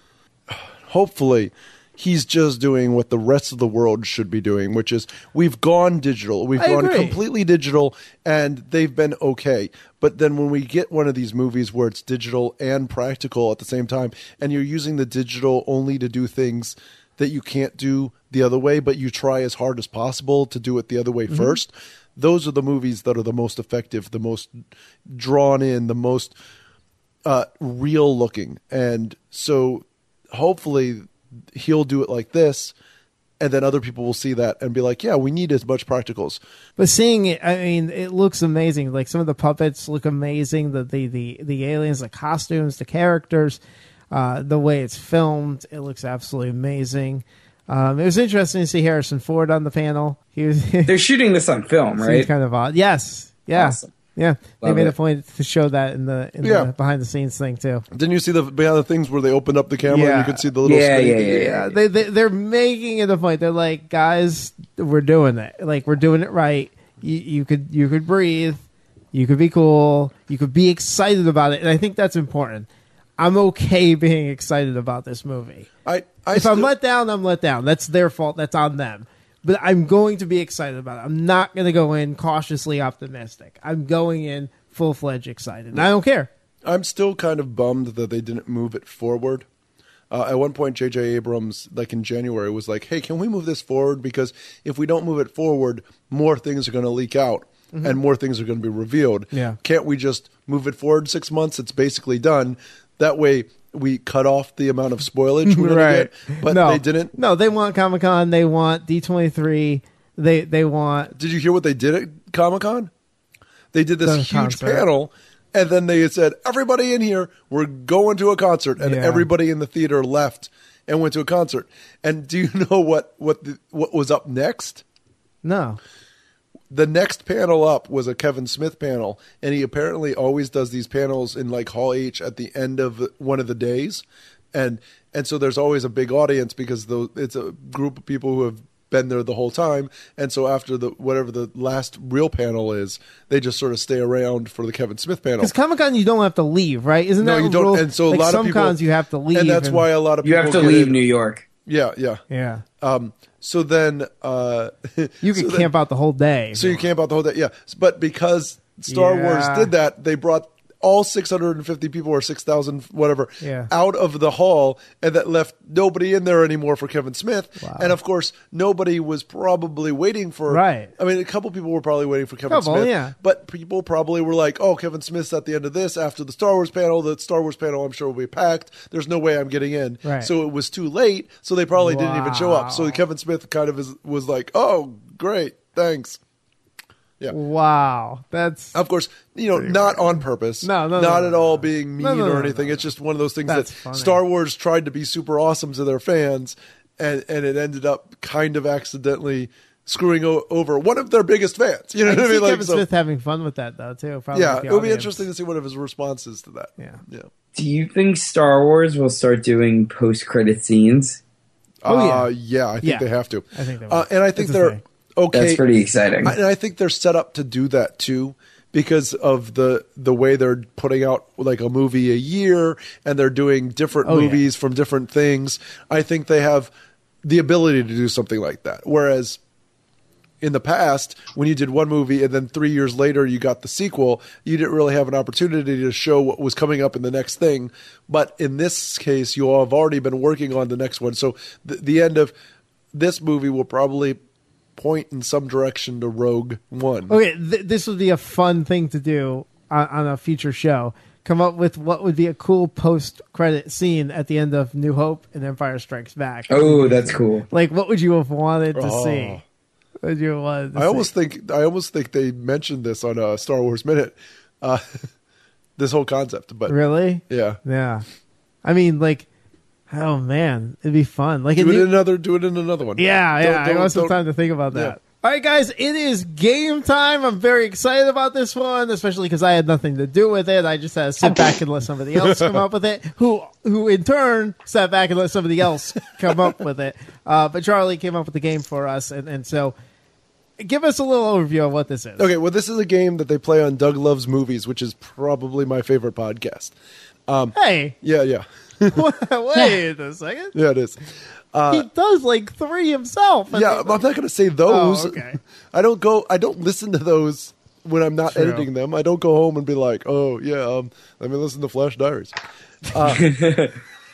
Hopefully he's just doing what the rest of the world should be doing, which is we've gone digital. We've I gone agree. completely digital, and they've been okay. But then when we get one of these movies where it's digital and practical at the same time, and you're using the digital only to do things that you can't do the other way, but you try as hard as possible to do it the other way Mm-hmm. first, those are the movies that are the most effective, the most drawn in, the most uh, real looking. And so hopefully he'll do it like this, and then other people will see that and be like, yeah, we need as much practicals. But seeing it, I mean, it looks amazing. Like some of the puppets look amazing. The the the, the aliens, the costumes, the characters, uh, the way it's filmed, it looks absolutely amazing. Um, it was interesting to see Harrison Ford on the panel. He was They're shooting this on film, seemed right? kind of odd. Yes, yeah, Awesome. yeah. They Love made a it. point to show that in the in Yeah. the behind the scenes thing too. Didn't you see the behind the things where they opened up the camera Yeah. and you could see the little Yeah, screen? yeah, yeah, yeah. Yeah, they, they they're making it a point. They're like, guys, we're doing it. Like we're doing it right. You, you could you could breathe. You could be cool. You could be excited about it, and I think that's important. I'm okay being excited about this movie. I, I If I'm still- let down, I'm let down. That's their fault. That's on them. But I'm going to be excited about it. I'm not going to go in cautiously optimistic. I'm going in full fledged excited. And I don't care. I'm still kind of bummed that they didn't move it forward. Uh, at one point, J J Abrams, like in January, was like, hey, can we move this forward? Because if we don't move it forward, more things are going to leak out and more things are going to be revealed. Yeah. Can't we just move it forward six months? It's basically done. That way, we cut off the amount of spoilage we're going to get. But no, they didn't. No, they want Comic Con. They want D twenty-three. They they want Did you hear what they did at Comic-Con? They did this The huge concert. panel, And then they said, everybody in here, we're going to a concert. And Yeah. everybody in the theater left and went to a concert. And do you know what what the, what was up next? No. The next panel up was a Kevin Smith panel, and he apparently always does these panels in like Hall H at the end of one of the days. And and so there's always a big audience because the, it's a group of people who have been there the whole time. And so after the whatever the last real panel is, they just sort of stay around for the Kevin Smith panel. Because Comic Con, you don't have to leave, right? Isn't No, that you a don't. rule? And so a Like lot some of people, cons you have to leave, and that's why a lot of You people have to get leave in. New York. Yeah, yeah. Yeah, Um, so then uh, you could so then- camp out the whole day. So you camp out the whole day, yeah. But because Star Yeah. Wars did that, they brought all six hundred fifty people or six thousand, whatever, Yeah. out of the hall, and that left nobody in there anymore for Kevin Smith. Wow. And of course, nobody was probably waiting for. Right. I mean, a couple people were probably waiting for Kevin Couple, Smith. yeah. But people probably were like, "Oh, Kevin Smith's at the end of this after the Star Wars panel. The Star Wars panel, I'm sure, will be packed. There's no way I'm getting in." Right. So it was too late. So they probably didn't even show up. So Wow. Kevin Smith kind of is, was like, "Oh, great, thanks." Yeah. Wow, that's Of course, you know, not on purpose. No, no, not no, at no, all no. being mean No, no, or no, anything. no, It's just one of those things That's that funny. Star Wars tried to be super awesome to their fans, and and it ended up kind of accidentally screwing o- over one of their biggest fans. You know I what I can see mean? Like, Kevin so- Smith having fun with that though too. Probably yeah, with the it would be audience. interesting to see what of his responses to that. Yeah. yeah. Do you think Star Wars will start doing post-credit scenes? Oh, yeah. Uh, yeah, I think Yeah. they have to. I think they will. uh, and I think It's a they're thing. okay. That's pretty exciting. I, and I think they're set up to do that too, because of the the way they're putting out like a movie a year, and they're doing different Oh, yeah. movies from different things. I think they have the ability to do something like that. Whereas in the past, when you did one movie and then three years later you got the sequel, you didn't really have an opportunity to show what was coming up in the next thing. But in this case, you all have already been working on the next one. So the, the end of this movie will probably point in some direction to Rogue One. Okay, th- this would be a fun thing to do on, on a future show. Come up with what would be a cool post-credit scene at the end of New Hope and Empire Strikes Back. Oh, that's cool. Like, what would you have wanted to Oh. see? What would you have wanted to I see? almost think I almost think they mentioned this on a Star Wars Minute. Uh, this whole concept, but Really? yeah, Yeah. I mean, like, oh man, it'd be fun. Like, do it it new- in another. Do it in another one. Yeah, Don't- yeah. I don't- want some don't- time to think about that. Yeah. All right, guys, it is game time. I'm very excited about this one, especially because I had nothing to do with it. I just had to sit back and let somebody else come up with it, who who in turn sat back and let somebody else come up with it. Uh, but Charlie came up with the game for us, and, and so give us a little overview of what this is. Okay, well, this is a game that they play on Doug Loves Movies, which is probably my favorite podcast. Hey, Yeah, yeah, wait a second. yeah. It is. he does like three himself. I Yeah, think- I'm not going to say those. Oh, okay. I don't go. I don't listen to those when I'm not True. editing them. I don't go home and be like, "Oh yeah, um, let me listen to Flash Diaries." Uh,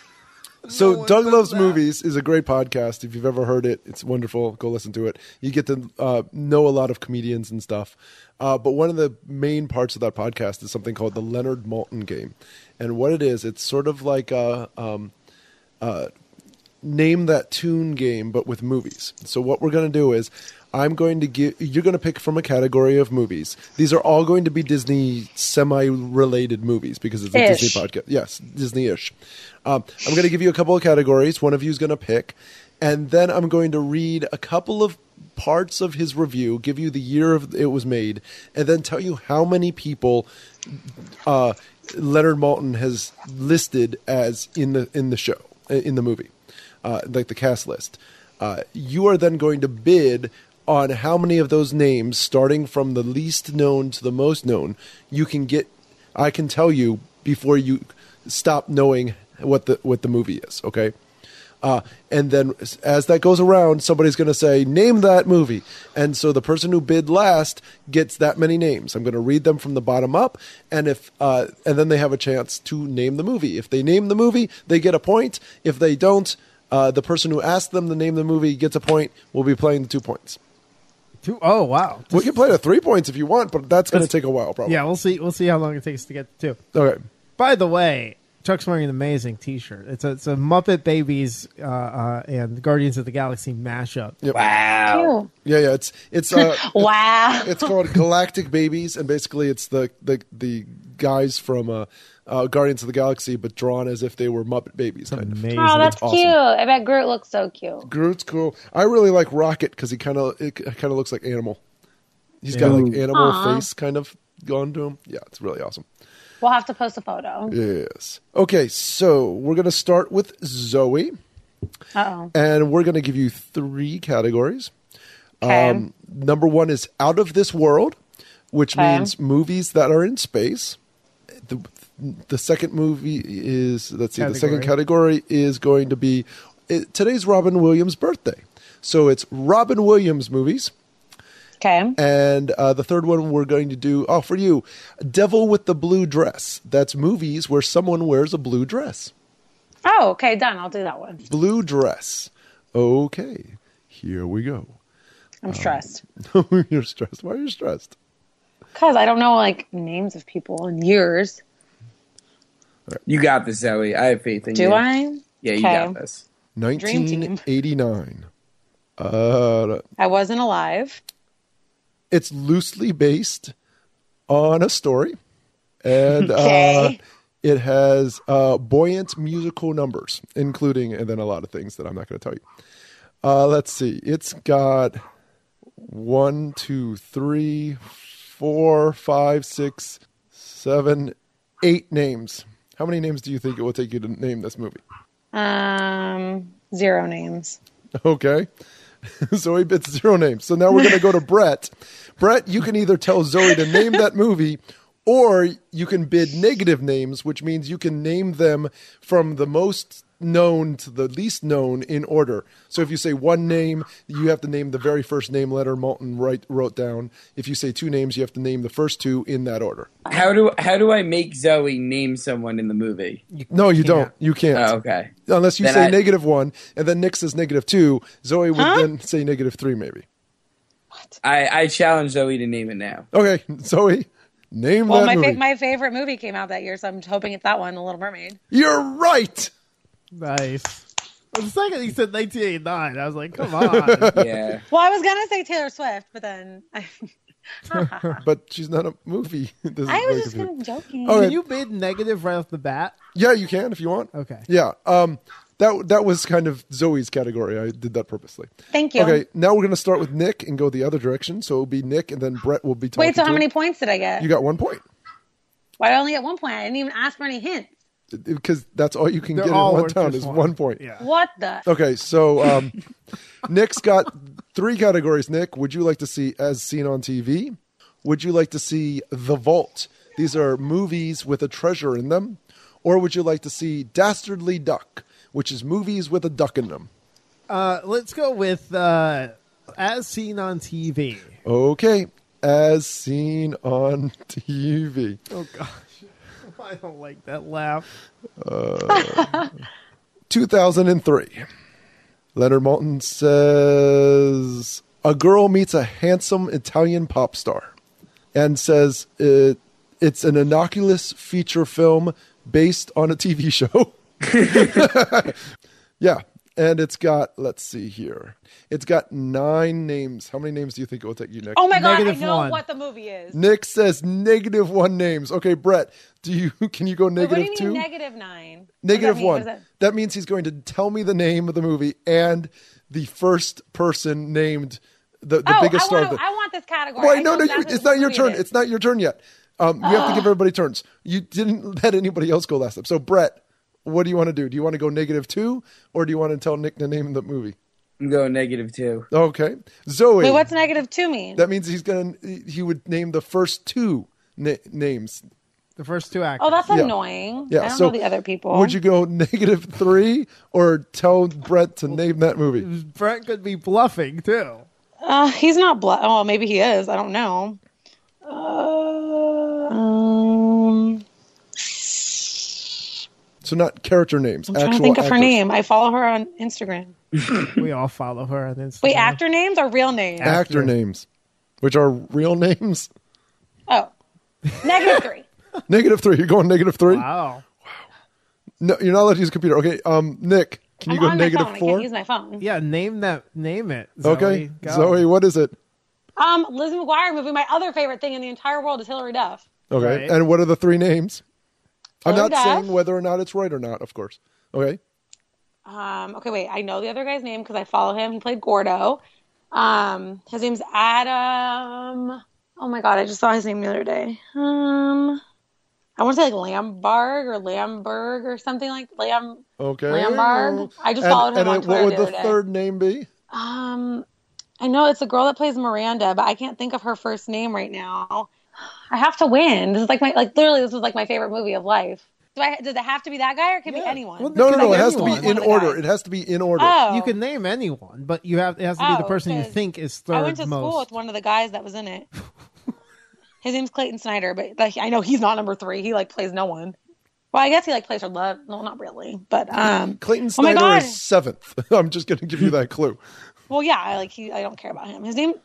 so, one Doug does Loves that. Movies is a great podcast. If you've ever heard it, it's wonderful. Go listen to it. You get to uh, know a lot of comedians and stuff. Uh, but one of the main parts of that podcast is something called the Leonard Maltin game, and what it is, it's sort of like a. Um, name that tune game, but with movies. So what we're going to do is I'm going to give, you're going to pick from a category of movies. These are all going to be Disney semi-related movies because it's a Ish. Disney podcast. Yes, Disney-ish. Um, I'm going to give you a couple of categories. One of you is going to pick. And then I'm going to read a couple of parts of his review, give you the year of it was made, and then tell you how many people uh, Leonard Maltin has listed as in the in the show, in the movie. Uh, like the cast list. Uh, you are then going to bid on how many of those names, starting from the least known to the most known, you can get. I can tell you before you stop knowing what the what the movie is. Okay, uh, and then as that goes around, somebody's going to say, "Name that movie," and so the person who bid last gets that many names. I'm going to read them from the bottom up, and if uh, and then they have a chance to name the movie. If they name the movie, they get a point. If they don't, Uh, the person who asked them to name the movie gets a point. We'll be playing the two points. Two, oh wow. We can play the three points if you want, but that's going to take a while, probably. Yeah, we'll see. We'll see how long it takes to get to two. Okay. By the way, Chuck's wearing an amazing T-shirt. It's a, it's a Muppet Babies uh, uh, and Guardians of the Galaxy mashup. Yep. Wow. Yeah, yeah. It's it's uh, Wow. it's called Galactic Babies, and basically it's the the, the guys from uh, uh, Guardians of the Galaxy, but drawn as if they were Muppet babies. Kind of. Amazing. Oh, that's awesome. cute. I bet Groot looks so cute. Groot's cool. I really like Rocket because he kind of it kind of looks like Animal. He's got like animal Aw. face kind of going to him. Yeah, it's really awesome. We'll have to post a photo. Yes. Okay, so we're going to start with Zoe, Uh-oh. and we're going to give you three categories. Okay. Um, number one is Out of This World, which Okay. means movies that are in space. The, the second movie is, let's see, the second category is going to be, it, today's Robin Williams' birthday. So it's Robin Williams movies. Okay. And uh, the third one we're going to do, oh, for you, Devil with the Blue Dress. That's movies where someone wears a blue dress. Oh, okay, done. I'll do that one. Blue dress. Okay, here we go. I'm stressed. You're stressed. Why are you stressed? Because I don't know, like, names of people in years. You got this, Zoe. I have faith in Do you. I? Yeah, you Okay. got this. nineteen eighty-nine. Uh, I wasn't alive. it's loosely based on a story. And Okay. uh, it has uh, buoyant musical numbers, including, and then a lot of things that I'm not going to tell you. Uh, let's see. It's got one, two, three, four, five, six, seven, eight names. How many names do you think it will take you to name this movie? Um, zero names. Okay. Zoe bits zero names. So now we're going to go to Brett. Brett, you can either tell Zoe to name that movie, or you can bid negative names, which means you can name them from the most known to the least known in order. So if you say one name, you have to name the very first name letter Moulton write, wrote down. If you say two names, you have to name the first two in that order. How do how do I make Zoe name someone in the movie? No, you don't. You can't. Oh, okay. Unless you Then say I- negative one, and then Nick says negative two. Zoe would Huh? then say negative three, maybe. I, I challenge Zoe to name it now. Okay, Zoe, name Well, that my movie. fa- my favorite movie came out that year, so I'm hoping it's that one, The Little Mermaid. You're right. Nice. Well, the second he said nineteen eighty-nine, I was like, come on. Yeah. Well, I was gonna say Taylor Swift, but then I, But she's not a movie. This is I very was just confusing. kind of joking. Okay. Can you bid negative right off the bat? Yeah, you can if you want. Okay. Yeah. Um. That that was kind of Zoe's category. I did that purposely. Thank you. Okay. Now we're going to start with Nick and go the other direction. So it'll be Nick, and then Brett will be talking. Wait, so to how him. many points did I get? You got one point Why did I only get one point? I didn't even ask for any hints. because that's all you can They're get in all one worth town just is one point. Yeah. What the? Okay, so um, Nick's got three categories. Nick, would you like to see As Seen on T V? Would you like to see The Vault? These are movies with a treasure in them. Or would you like to see Dastardly Duck, which is movies with a duck in them? Uh, let's go with uh, As Seen on T V. Okay, As Seen on T V. Oh, gosh. I don't like that laugh. two thousand three. Leonard Maltin says, a girl meets a handsome Italian pop star and says it, it's an innocuous feature film based on a T V show. Yeah. And it's got, let's see here. It's got nine names. How many names do you think it will take you, Nick? Oh my god! I Negative know one. what the movie is. Nick says negative one names. Okay, Brett, do you can you go Wait, what do negative you mean two? negative nine? What does Negative that mean? What one. does that- That means he's going to tell me the name of the movie and the first person named the, the oh, biggest I star. want, of the, I want this category. Wait, I no, know no, you, exactly it's what not your movie turn. it is. It's not your turn yet. Um, you have to give everybody turns. You didn't let anybody else go last time. So, Brett, what do you want to do? Do you want to go negative two, or do you want to tell Nick the name of the movie? I'm going negative two. Okay, Zoe. Wait, what's negative two mean? that means he's gonna. He would name the first two na- names. The first two actors. Oh, that's Yeah. annoying. Yeah. I don't so know the other people. Would you go negative three, or tell Brett to name that movie? Brett could be bluffing, too. Uh, he's not bl- Oh, well, maybe he is. I don't know. Uh, um, So not character names. I'm actual trying to think of her actors. name. I follow her on Instagram. We all follow her on Instagram. Wait, actor names or real names? Actor. Actor names, which are real names. Oh, negative three. Negative three. You're going negative three. Wow. No, you're not allowed to use a computer. Okay, um, Nick, can you I'm go on my negative phone. I four? can't use my phone. Yeah, name that. Name it. Zoe. Okay, Go. Zoe, what is it? Um, Lizzie McGuire movie. My other favorite thing in the entire world is Hilary Duff. Okay, Right. and what are the three names? I'm Hilary not Duff. saying whether or not it's right or not, of course. Okay. Um, okay, wait. I know the other guy's name because I follow him. He played Gordo. Um, his name's Adam. Oh my god, I just saw his name the other day. Um, I want to say like Lambarg or Lamberg or something like Lam. Okay. Lambarg. I just And- followed him and on it- Twitter what would the the other day. third name be? Um, I know it's the girl that plays Miranda, but I can't think of her first name right now. I have to win. This is like my like literally this was like my favorite movie of life. Do I? Does it have to be that guy or can it Yeah. be anyone? Well, No, no, Can no. I It has name to be one? in One of the order. guys. It has to be in order. Oh, You can name anyone, but you have it has to be the Oh, person you 'cause think is third I went to most. school with one of the guys that was in it. His name's Clayton Snyder, but like, I know he's not number three. He like plays no one. Well, I guess he like plays her love. No, not really, but um. Clayton Oh my Snyder God. is seventh. I'm just going to give you that clue. Well, yeah, I like he. I don't care about him. His name.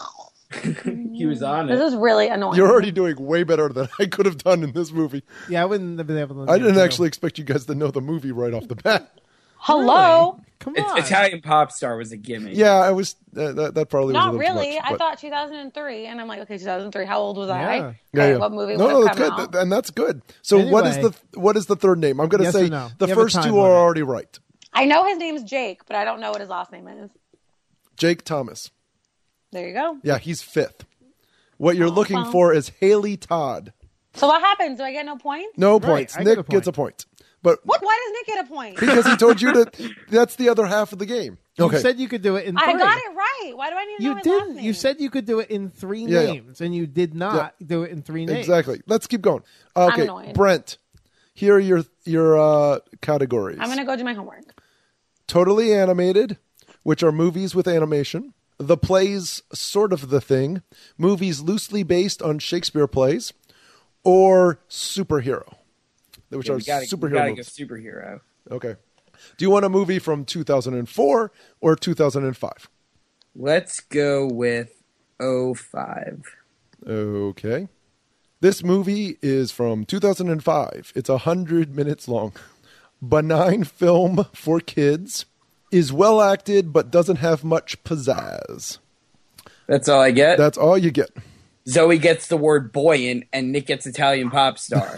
He was on This it. is really annoying. You're already doing way better than I could have done in this movie. Yeah, I wouldn't have been able to. I name didn't two. actually expect you guys to know the movie right off the bat. Hello. Come It's, on. Italian pop star was a gimmick. Yeah, I was. Uh, that, that probably was a Not little too really. much, I but- thought two thousand three, and I'm like, okay, two thousand three. How old was I? Yeah. Okay, Yeah, yeah. what movie No, would no, have that's come good, out? Th- and that's good. So, what is Anyway. the what is the third name? I'm going to Yes say or no? the You have a first time two limit. are already right. I know his name's Jake, but I don't know what his last name is. Jake Thomas. There you go. Yeah, he's fifth. What you're looking well. for is Haley Todd. So what happens? Do I get no points? No Right, points. I Nick get a gets a point. But What? Why does Nick get a point? because he told you to, that's the other half of the game. You Okay. said you could do it in three. I got it right. Why do I need to know You his last did. name? You said you could do it in three Yeah, yeah. names, and you did not do it in three names. Exactly. Let's keep going. Okay, annoyed. Brent. Here are your your uh, categories. I'm gonna go do my homework. Totally animated, which are movies with animation. The plays, sort of the thing. Movies loosely based on Shakespeare plays, or superhero, which Yeah, are we gotta, superhero we gotta go movies. superhero. Okay. Do you want a movie from two thousand four or two thousand five? Let's go with oh five. Okay. This movie is from two thousand five. It's one hundred minutes long. Benign film for kids. Is well acted but doesn't have much pizzazz. That's all I get. That's all you get. Zoe gets the word buoyant, and Nick gets Italian pop star.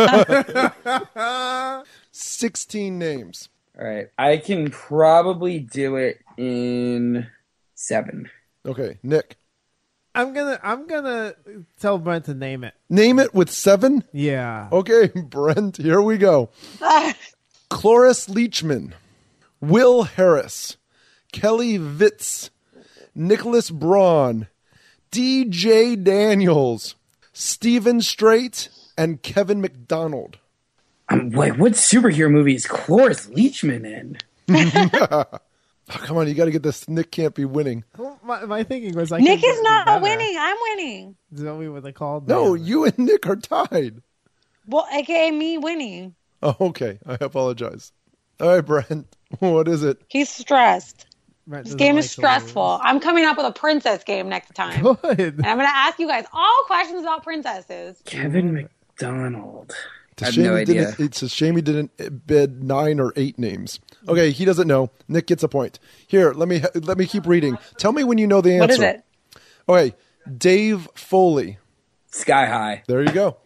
sixteen names. All right, I can probably do it in seven. Okay, Nick. I'm gonna. I'm gonna tell Brent to name it. Name it with seven? Yeah. Okay, Brent, here we go. Cloris Leachman, Will Harris, Kelly Vitz, Nicholas Braun, D J Daniels, Stephen Strait, and Kevin McDonald. Um, wait, what superhero movie is Cloris Leachman in? Oh, come on, you got to get this. Nick can't be winning. Well, my, my thinking was, I Nick could is do not better. winning. I'm winning. Zoe would have called. No, me. you and Nick are tied. Well, aka me winning. Oh, okay. I apologize. All right, Brent, what is it? He's stressed. Brent This doesn't game like is to stressful. I'm coming up with a princess game next time. lose. Good. And I'm going to ask you guys all questions about princesses. Kevin McDonald. It's a I have shame no he idea. didn't- It's a shame he didn't bid nine or eight names. Okay, he doesn't know. Nick gets a point. Here, let me let me keep reading. Tell me when you know the answer. What is it? Okay, Dave Foley. Sky High. There you go.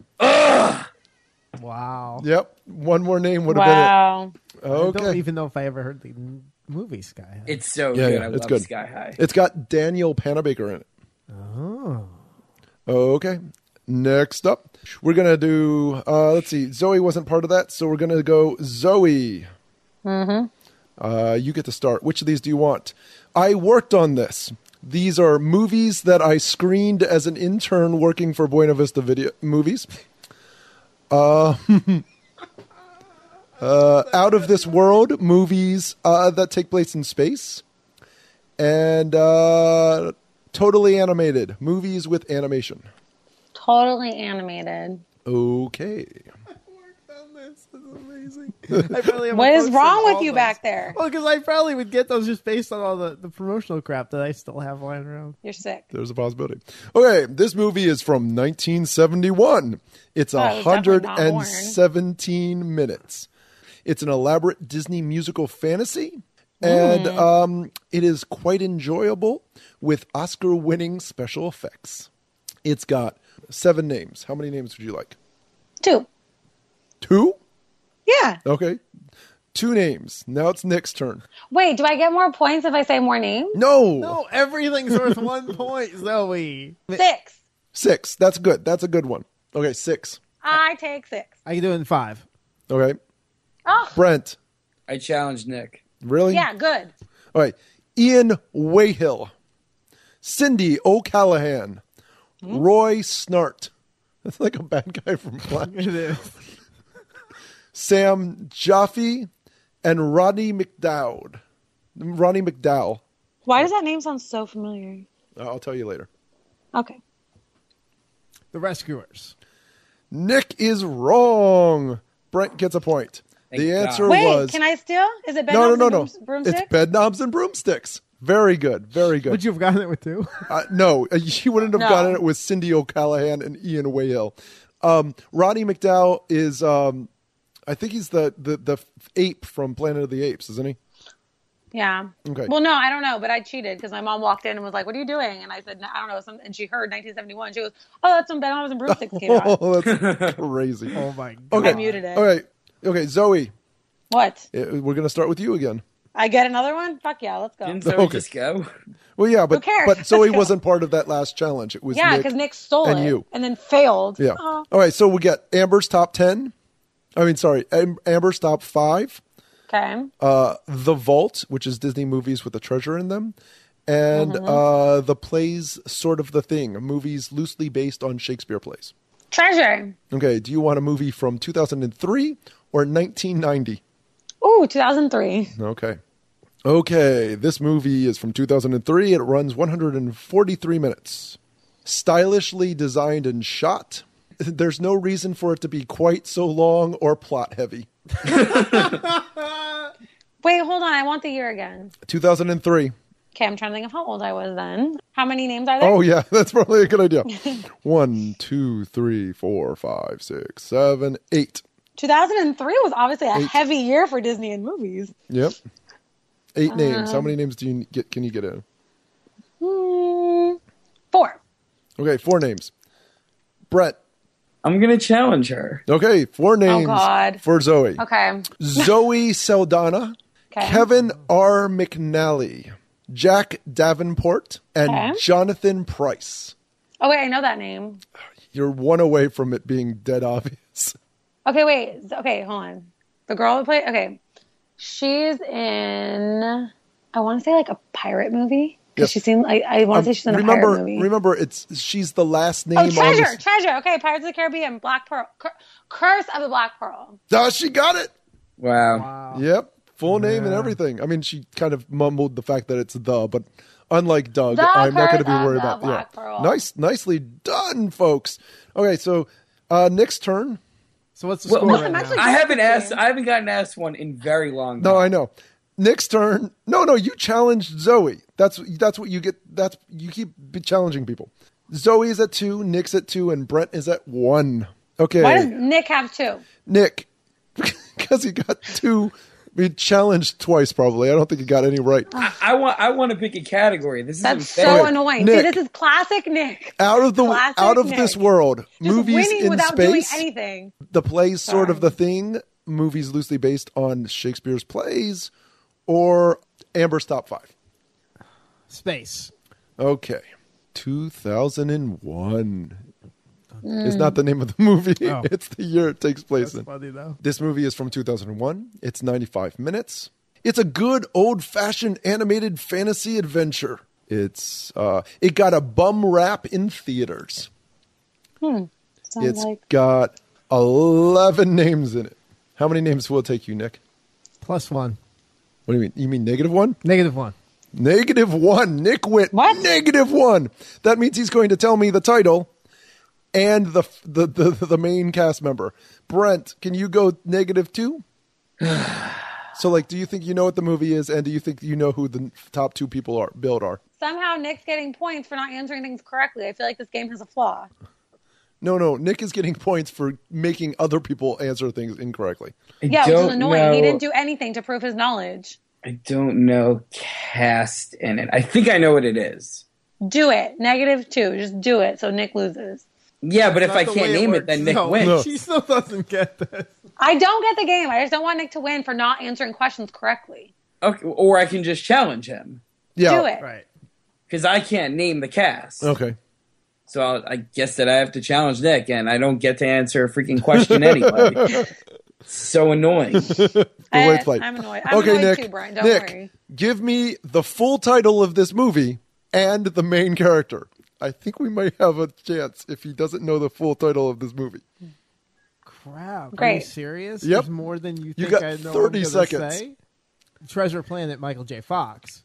Wow. Yep, one more name would have Wow. been it. I don't Okay, even know if I ever heard the m- movie Sky High. It's so Yeah, good. yeah, I it's love good. Sky High. it's got Daniel Panabaker in it. Oh. Okay. Next up, we're gonna do. Uh, let's see. Zoe wasn't part of that, so we're gonna go Zoe. Mm-hmm. Uh, you get to start. Which of these do you want? I worked on this. These are movies that I screened as an intern working for Buena Vista Video Movies. Uh, uh, out of this world movies uh, that take place in space, and uh, totally animated movies with animation. Totally animated. Okay. This is amazing. I probably have a What is post-it wrong of with all you those. back there? Well, because I probably would get those just based on all the, the promotional crap that I still have lying around. You're sick. There's a possibility. Okay, this movie is from nineteen seventy-one. It's Oh, I was definitely not born. one hundred seventeen minutes. It's an elaborate Disney musical fantasy, and Mm. um, it is quite enjoyable with Oscar-winning special effects. It's got seven names. How many names would you like? Two. Two? Yeah. Okay. Two names. Now it's Nick's turn. Wait, do I get more points if I say more names? No. No, everything's worth one point, Zoe. Six. Six. That's good. That's a good one. Okay, six. I take six. I can do it in five. Okay. Oh, Brent. I challenged Nick. Really? yeah, good. All right. Ian Wayhill. Cindy O'Callahan. Roy Snart. That's like a bad guy from Black. It is. Sam Jaffe and Rodney McDowd. Ronnie McDowell. Why does that name sound so familiar? I'll tell you later. Okay. The Rescuers. Nick is wrong. Brent gets a point. Thank the God. answer Wait, was can I steal? Is it bed no, no, knobs no, and no. brooms- broomsticks? It's bed knobs and broomsticks. Very good. Very good. Would you have gotten it with two? Uh, no, uh, she wouldn't have No. gotten it with Cindy O'Callahan and Ian Wayhill. Um, Rodney McDowell is, um, I think he's the, the, the ape from Planet of the Apes, isn't he? Yeah. Okay. Well, no, I don't know, but I cheated because my mom walked in and was like, "What are you doing?" And I said, "I don't know." Some, and she heard nineteen seventy-one. She goes, "Oh, that's some bed knobs and broomsticks came out." Oh, that's crazy. Oh my god. Okay. I muted it. All right. Okay, Zoe, What? uh, we're going to start with you again. I get another one? Fuck yeah, let's go. Didn't Zoe Okay. just go? Well, yeah, but cares? but Zoe Let's go. wasn't part of that last challenge. It was Yeah, Nick because Nick stole and it you. and then failed. Yeah. Oh. All right, so we get Amber's top ten. I mean, sorry, Am- Amber's top five. Okay. Uh, The Vault, which is Disney movies with a treasure in them, and Mm-hmm. uh, the plays Sort of the Thing, movies loosely based on Shakespeare plays. Treasure. Okay, do you want a movie from two thousand three or nineteen ninety? Ooh, two thousand three. Okay. Okay, this movie is from two thousand three. It runs one hundred forty-three minutes. Stylishly designed and shot. There's no reason for it to be quite so long or plot heavy. Wait, hold on. I want the year again. two thousand three. Okay, I'm trying to think of how old I was then. How many names are there? Oh, yeah, that's probably a good idea. One, two, three, four, five, six, seven, eight. two thousand three was obviously a Eight. heavy year for Disney and movies. Yep. Eight names. Um, How many names do you get? Can you get in? Hmm, four. Okay, four names. Brett. I'm going to challenge her. Okay, four names God. for Zoe. Okay. Zoe Saldana, Okay. Kevin R. McNally, Jack Davenport, and Okay. Jonathan Price. Oh, wait, I know that name. You're one away from it being dead obvious. Okay, wait. Okay, hold on. The girl who played. Okay, she's in. I want to say like a pirate movie because Yes. she seemed like I want to say she's in a remember, pirate movie. remember, it's she's the last name oh, on treasure, this. treasure. Okay, Pirates of the Caribbean, Black Pearl, Cur- Curse of the Black Pearl. Ah, she got it. Wow. Wow. Yep, full name and Yeah. everything. I mean, she kind of mumbled the fact that it's the, but unlike Doug, The I'm not going to Curse be of worried the about. Black Yeah, Pearl. nice, nicely done, folks. Okay, so uh, Nick's turn. So what's the Well, score well, right I'm now? actually- I haven't Game. asked. I haven't gotten asked one in very long. No, time. I know. Nick's turn. No, no, you challenged Zoe. That's that's what you get. That's you keep be challenging people. Zoe is at two, Nick's at two, and Brent is at one. Okay, Why does Nick have two? Nick, because he got two. He challenged twice, probably. I don't think he got any right. I, I want. I want to pick a category. This is That's unfair. so Okay, annoying. Nick. See, this is classic Nick. Out of the Classic out of Nick. this world, Just movies winning in without doing space, anything. the plays sort of Sorry. the thing, movies loosely based on Shakespeare's plays, or Amber's top five. Space. Okay. two thousand one. It's not the name of the movie. Oh. It's the year it takes place That's in. funny though. This movie is from two thousand one. It's ninety-five minutes. It's a good old-fashioned animated fantasy adventure. It's uh it got a bum rap in theaters. Sounds It's like got eleven names in it. How many names will it take you, Nick? Plus one. What do you mean? You mean negative one? Negative one. Negative one. Nick went What? negative one. That means he's going to tell me the title and the the the, the main cast member. Brent, can you go negative two? So, like, do you think you know what the movie is, and do you think you know who the top two people are? Billed are. somehow Nick's getting points for not answering things correctly. I feel like this game has a flaw. No, no. Nick is getting points for making other people answer things incorrectly. I Yeah, which is don't annoying. know- He didn't do anything to prove his knowledge. I don't know cast in it. I think I know what it is. Do it. Negative two. Just do it so Nick loses. Yeah, but if Not I the can't way name it, works. then Nick No, wins. No. She still doesn't get this. I don't get the game. I just don't want Nick to win for not answering questions correctly. Okay, or I can just challenge him Yeah. Do it. Right. because I can't name the cast. Okay. So I'll, I guess that I have to challenge Nick, and I don't get to answer a freaking question anyway. So annoying. Good I, way to play. I'm annoyed. I'm Okay, annoyed Nick. too, Brian. Don't Nick, worry. give me the full title of this movie and the main character. I think we might have a chance if he doesn't know the full title of this movie. Crap. Are you Great. serious? Yep. There's more than you You think got I know. thirty I'm gonna seconds. Say? Treasure Planet, Michael J. Fox.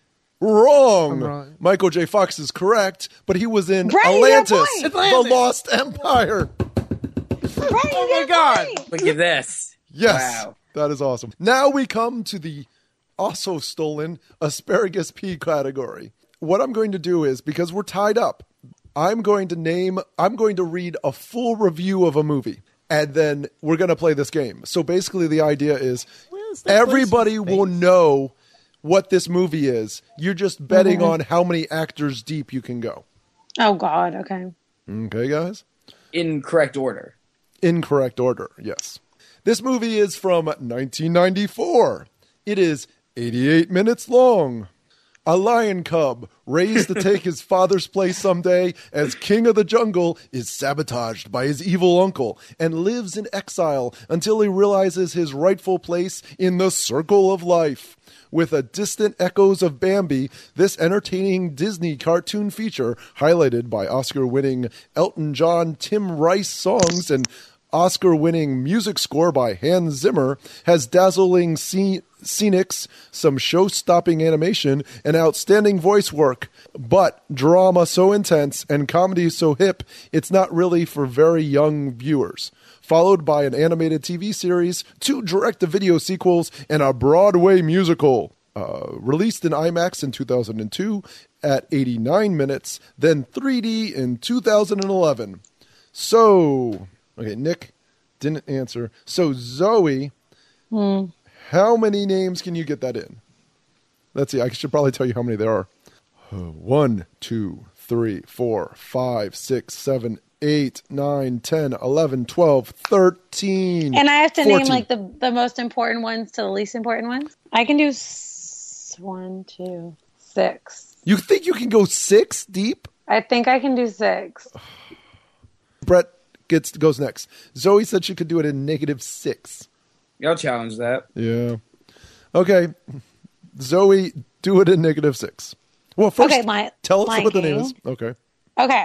Wrong. I'm wrong. Michael J. Fox is correct, but he was in Brian, you got Atlantis, a point. the Atlantis. Lost Empire. Brian, Oh you my get a God. point. Look at this. Yes. Wow. That is awesome. Now we come to the also stolen asparagus pea category. What I'm going to do is, because we're tied up, I'm going to name, I'm going to read a full review of a movie, and then we're going to play this game. So basically the idea is Where's that everybody place in will space? know what this movie is. You're just betting on how many actors deep you can go. Oh, God. Okay. Okay, guys? In correct order. Incorrect order, yes. This movie is from nineteen ninety-four. It is eighty-eight minutes long. A lion cub raised to take his father's place someday as king of the jungle is sabotaged by his evil uncle and lives in exile until he realizes his rightful place in the circle of life. With a distant echoes of Bambi, this entertaining Disney cartoon feature, highlighted by Oscar-winning Elton John, Tim Rice songs, and Oscar-winning music score by Hans Zimmer, has dazzling scene- scenics, some show-stopping animation, and outstanding voice work. But drama so intense and comedy so hip, it's not really for very young viewers. Followed by an animated T V series, two direct-to-video sequels, and a Broadway musical. Uh, released in IMAX in two thousand two at eighty-nine minutes, then three D in two thousand eleven. So, okay, Nick didn't answer. So, Zoe, Hmm. how many names can you get that in? Let's see, I should probably tell you how many there are. Uh, One, two, three, four, five, six, seven, eight, nine, ten, eleven, twelve, thirteen. And I have to fourteen. name like the, the most important ones to the least important ones. I can do s- one, two, six. You think you can go six deep? I think I can do six. Brett gets goes next. Zoe said she could do it in negative six. I'll challenge that. Yeah. Okay. Zoe, do it in negative six. Well, first, Okay, my- tell us Lion what the name King. is. Okay. Okay.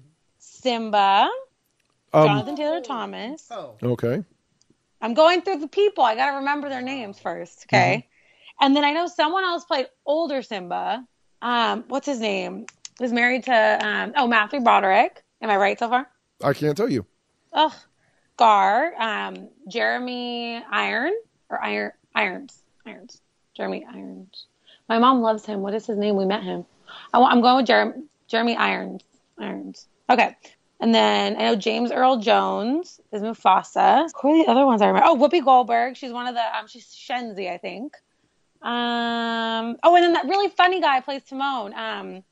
Simba, Um, Jonathan Taylor Thomas. Oh. okay. I'm going through the people. I got to remember their names first. Okay. And then I know someone else played older Simba. Um, what's his name? Was married to, um, oh, Matthew Broderick. Am I right so far? I can't tell you. Ugh. Gar, um, Jeremy Iron or Iron Irons, Irons, Jeremy Irons. My mom loves him. What is his name? We met him. I want, I'm going with Jeremy Jeremy Irons. Irons. Okay. And then I know James Earl Jones is Mufasa. Who are the other ones I remember? Oh, Whoopi Goldberg. She's one of the. Um, she's Shenzi, I think. Um. Oh, and then that really funny guy plays Timon. Um,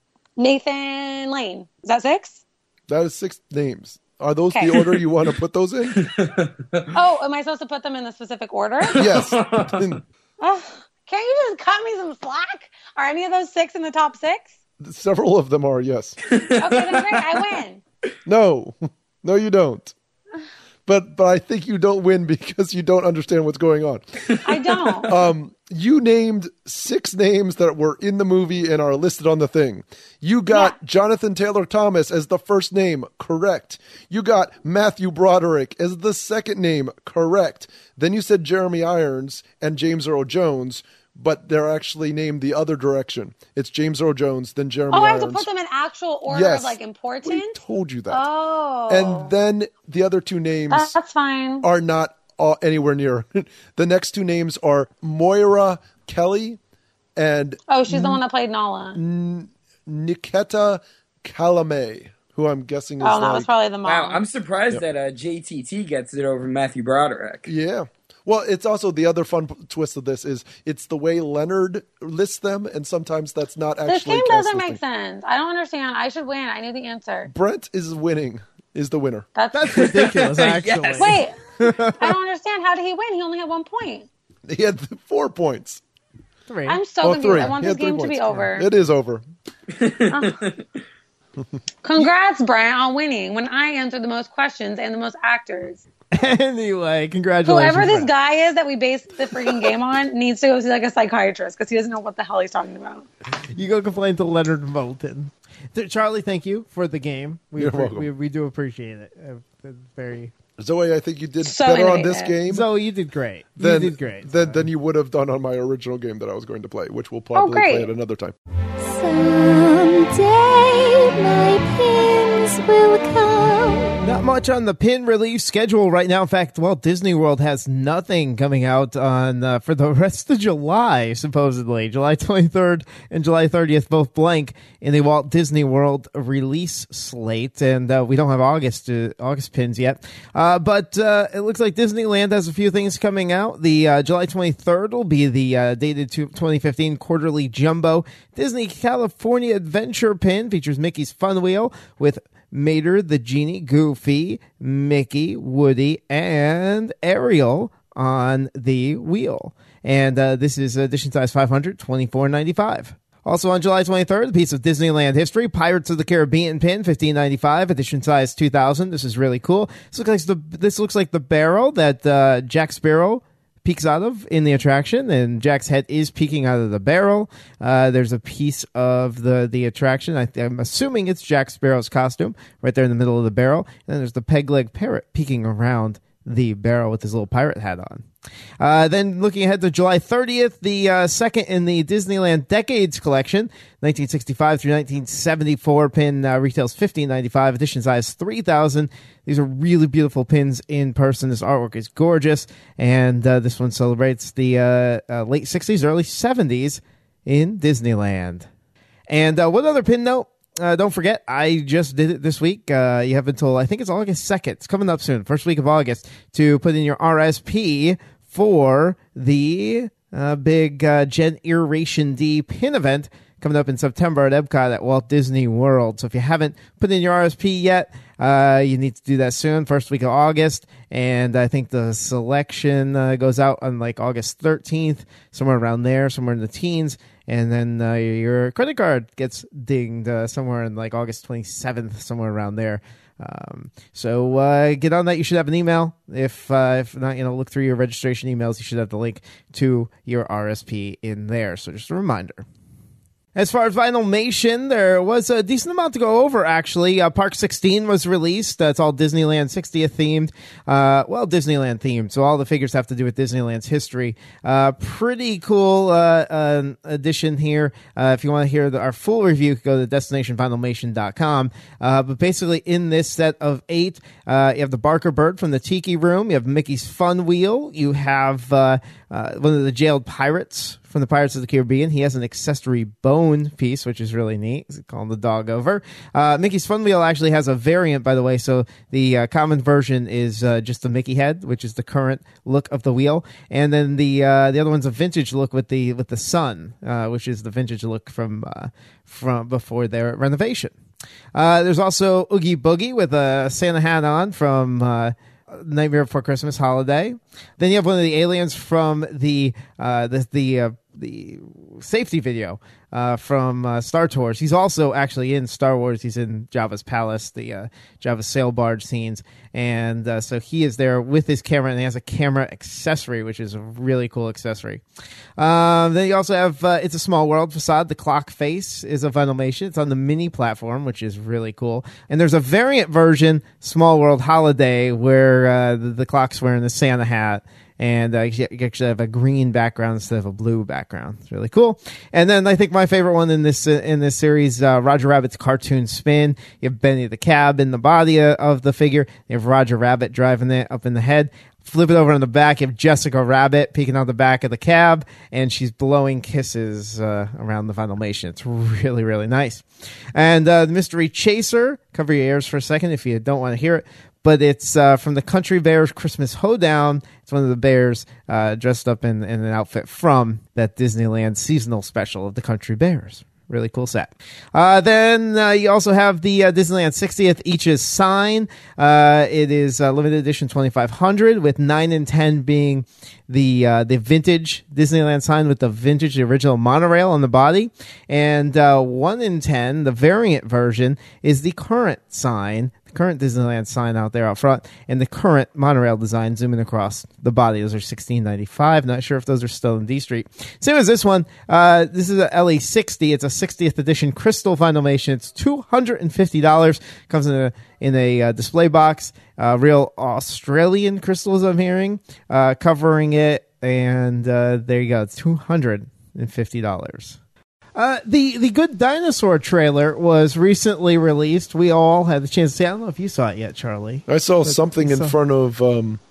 Nathan Lane. Is that six? That is six names. Are those Okay. the order you want to put those in? Oh, am I supposed to put them in the specific order? Yes. Ugh, can't you just cut me some slack? Are any of those six in the top six? Several of them are, yes. Okay, then great. I win. No. No, you don't. But but I think you don't win because you don't understand what's going on. I don't. Um, you named six names that were in the movie and are listed on the thing. You got Yeah. Jonathan Taylor Thomas as the first name, correct. You got Matthew Broderick as the second name, correct. Then you said Jeremy Irons and James Earl Jones, but they're actually named the other direction. It's James Earl Jones, then Jeremy Oh, I Irons. have to put them in actual order Yes. of like importance? We told you that. Oh. And then the other two names That's fine. are not uh, anywhere near. The next two names are Moira Kelly and Oh, she's the one that played Nala. Niketa Calamé, who I'm guessing is Oh, no, like, that's probably the mom. Wow, I'm surprised Yep. that uh, J T T gets it over Matthew Broderick. yeah. Well, it's also the other fun p- twist of this is it's the way Leonard lists them, and sometimes that's not actually. This game cast doesn't listing. make sense. I don't understand. I should win. I knew the answer. Brent is winning. Is the winner. That's, That's ridiculous, actually. Yes. Wait, I don't understand. How did he win? He only had one point. He had th- four points. Three. I'm so Oh, confused. three. I want He this had three game to be points. over. It is over. Congrats, Brent, on winning when I answered the most questions and the most actors. Anyway, congratulations. Whoever this Brett. guy is that we based the freaking game on needs to go see like a psychiatrist because he doesn't know what the hell he's talking about. You go complain to Leonard Moulton. Th- Charlie, thank you for the game. We You're appre- welcome. we, we do appreciate it. Uh, it's very Zoe, I think you did So better on this innovative. game Zoe, you did great. than, you did great. than, Zoe. than you would have done on my original game that I was going to play, which we'll probably great. play at another time. Someday my pins will come. Not much on the pin release schedule right now. In fact, Walt Disney World has nothing coming out on uh, for the rest of July, supposedly. July twenty-third and July thirtieth, both blank in the Walt Disney World release slate. And uh, we don't have August uh, August pins yet. Uh, but uh, it looks like Disneyland has a few things coming out. The uh, July twenty-third will be the uh, dated to twenty fifteen quarterly jumbo Disney California Adventure pin. Features Mickey's Fun Wheel with Mater, the Genie, Goofy, Mickey, Woody, and Ariel on the wheel. And uh, this is edition size five hundred, twenty-four ninety-five. Also on July twenty-third, a piece of Disneyland history, Pirates of the Caribbean pin, fifteen ninety-five, edition size two thousand. This is really cool. This looks like the, this looks like the barrel that uh, Jack Sparrow peeks out of in the attraction, and Jack's head is peeking out of the barrel. Uh, there's a piece of the, the attraction. I, I'm assuming it's Jack Sparrow's costume right there in the middle of the barrel. And then there's the peg leg parrot peeking around the barrel with his little pirate hat on. Uh, then looking ahead to July thirtieth, the uh, second in the Disneyland Decades Collection, nineteen sixty-five through nineteen seventy-four pin uh, retails fifteen ninety-five, edition size three thousand. These are really beautiful pins in person. This artwork is gorgeous, and uh, this one celebrates the uh, uh, late sixties, early seventies in Disneyland. And uh, one other pin note. Uh, don't forget, I just did it this week. Uh, you have until, I think it's August second. It's coming up soon, first week of August, to put in your R S P for the uh, big uh, Gen Iteration D pin event coming up in September at Epcot at Walt Disney World. So if you haven't put in your R S P yet, uh, you need to do that soon, first week of August. And I think the selection uh, goes out on like August thirteenth, somewhere around there, somewhere in the teens. And then uh, your credit card gets dinged uh, somewhere in like August twenty-seventh, somewhere around there. Um, so uh, get on that. You should have an email. If uh, if not, you know, look through your registration emails. You should have the link to your R S P in there. So just a reminder. As far as Vinylmation, there was a decent amount to go over, actually. Uh, Park sixteen was released. That's all Disneyland sixtieth themed. Uh, well, Disneyland themed, so all the figures have to do with Disneyland's history. Uh, pretty cool uh, uh, addition here. Uh, if you want to hear the, our full review, go to destination vinylmation dot com. Uh, but basically, in this set of eight, uh, you have the Barker Bird from the Tiki Room. You have Mickey's Fun Wheel. You have uh, uh, one of the jailed pirates from the Pirates of the Caribbean. He has an accessory bone piece, which is really neat. He's calling the dog over. Uh, Mickey's Fun Wheel actually has a variant, by the way. So the uh, common version is uh, just the Mickey head, which is the current look of the wheel, and then the uh, the other one's a vintage look with the with the sun, uh, which is the vintage look from uh, from before their renovation. Uh, there's also Oogie Boogie with a Santa hat on from Uh, Nightmare Before Christmas holiday. Then you have one of the aliens from the uh, the the uh, the safety video uh, from uh, Star Tours. He's also actually in Star Wars. He's in Jabba's palace, the uh, Jabba's sail barge scenes, and uh, so he is there with his camera, and he has a camera accessory, which is a really cool accessory. Um, then you also have uh, It's a Small World facade. The clock face is a Vinylmation. It's on the mini platform, which is really cool. And there's a variant version, Small World Holiday, where uh, the, the clock's wearing the Santa hat. And uh, you actually have a green background instead of a blue background. It's really cool. And then I think my favorite one in this uh, in this series, uh, Roger Rabbit's cartoon spin. You have Benny the Cab in the body uh, of the figure. You have Roger Rabbit driving it up in the head. Flip it over on the back, you have Jessica Rabbit peeking on the back of the cab, and she's blowing kisses uh, around the Funimation. It's really, really nice. And uh, the Mystery Chaser, cover your ears for a second if you don't want to hear it, but it's uh, from the Country Bears Christmas Hoedown. It's one of the bears uh, dressed up in, in an outfit from that Disneyland seasonal special of the Country Bears. Really cool set. Uh, then uh, you also have the uh, Disneyland sixtieth Each's sign. Uh, it is uh, limited edition twenty-five hundred, with nine and ten being the uh, the vintage Disneyland sign with the vintage the original monorail on the body, and uh, one in ten, the variant version, is the current sign. Current Disneyland sign out there out front, and the current monorail design zooming across the body. Those are sixteen ninety-five. Not sure if those are still in D Street. Same as this one. Uh, this is a L E sixty. It's a sixtieth edition Crystal Funimation. It's two hundred fifty dollars. Comes in a in a uh, display box. Uh, real Australian crystals, I'm hearing, uh, covering it, and uh, there you go. It's two hundred fifty dollars. Uh, the the Good Dinosaur trailer was recently released. We all had the chance to see it. I don't know if you saw it yet, Charlie. I saw but, something in so. front of. Um,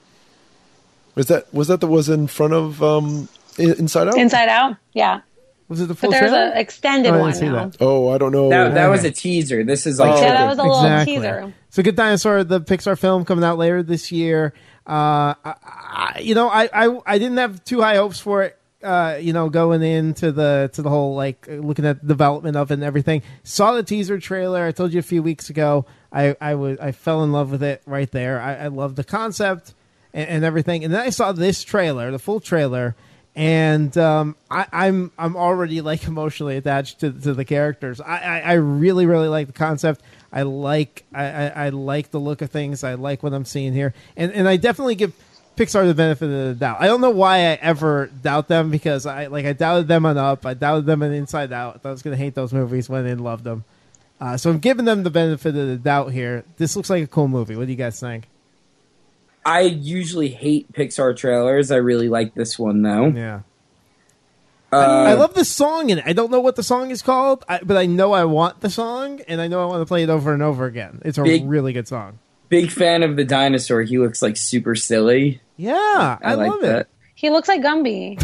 was that was that that was in front of um, Inside Out? Inside Out, yeah. Was it the full but there's trailer? an extended oh, one see now. That. Oh, I don't know. That, that okay. was a teaser. This is like Oh, yeah, that was a little exactly. teaser. So Good Dinosaur, the Pixar film coming out later this year. Uh, I, I, you know, I, I I didn't have too high hopes for it. Uh, you know, going into the to the whole like looking at the development of it and everything. Saw the teaser trailer. I told you a few weeks ago. I I was I fell in love with it right there. I, I love the concept and, and everything. And then I saw this trailer, the full trailer, and um, I, I'm I'm already like emotionally attached to to the characters. I, I, I really really like the concept. I like I, I, I like the look of things. I like what I'm seeing here, and and I definitely give Pixar the benefit of the doubt. I don't know why I ever doubt them, because I like I doubted them on Up, I doubted them on Inside Out. I thought I was going to hate those movies when I didn't love them. Uh, so I'm giving them the benefit of the doubt here. This looks like a cool movie. What do you guys think? I usually hate Pixar trailers. I really like this one though. Yeah. Uh, I, I love the song in it. I don't know what the song is called, I, but I know I want the song, and I know I want to play it over and over again. It's a Big- really good song. Big fan of the dinosaur. He looks like super silly. Yeah, I, I, like love that. it. He looks like Gumby.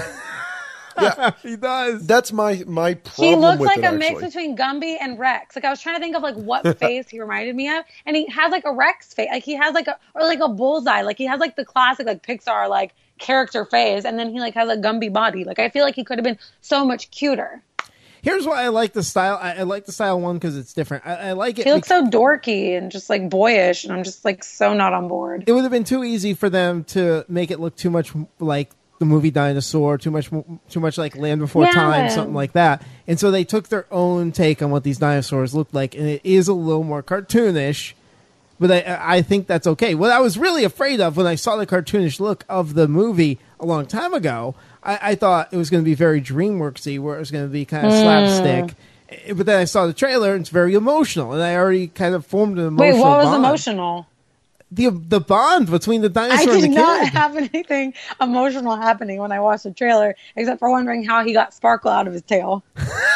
He does. That's my my problem. He looks with like it, a actually. mix between Gumby and Rex. Like I was trying to think of like what face he reminded me of, and he has like a Rex face. Like he has like a or like a bullseye. Like he has like the classic like Pixar like character face, and then he like has a Gumby body. Like I feel like he could have been so much cuter. Here's why I like the style. I, I like the style one because it's different. I, I like it. He looks because so dorky and just like boyish, and I'm just like so not on board. it would have been too easy for them to make it look too much like the movie Dinosaur, too much, too much like Land Before Yeah. Time, something like that. And so they took their own take on what these dinosaurs looked like, and it is a little more cartoonish. But I, I think that's okay. What I was really afraid of when I saw the cartoonish look of the movie a long time ago, I, I thought it was going to be very DreamWorksy, where it was going to be kind of slapstick. But then I saw the trailer, and it's very emotional, and I already kind of formed an emotional Wait, what was bond. emotional? The the bond between the I dinosaur and did the not kid. have anything emotional happening when I watched the trailer, except for wondering how he got Sparkle out of his tail.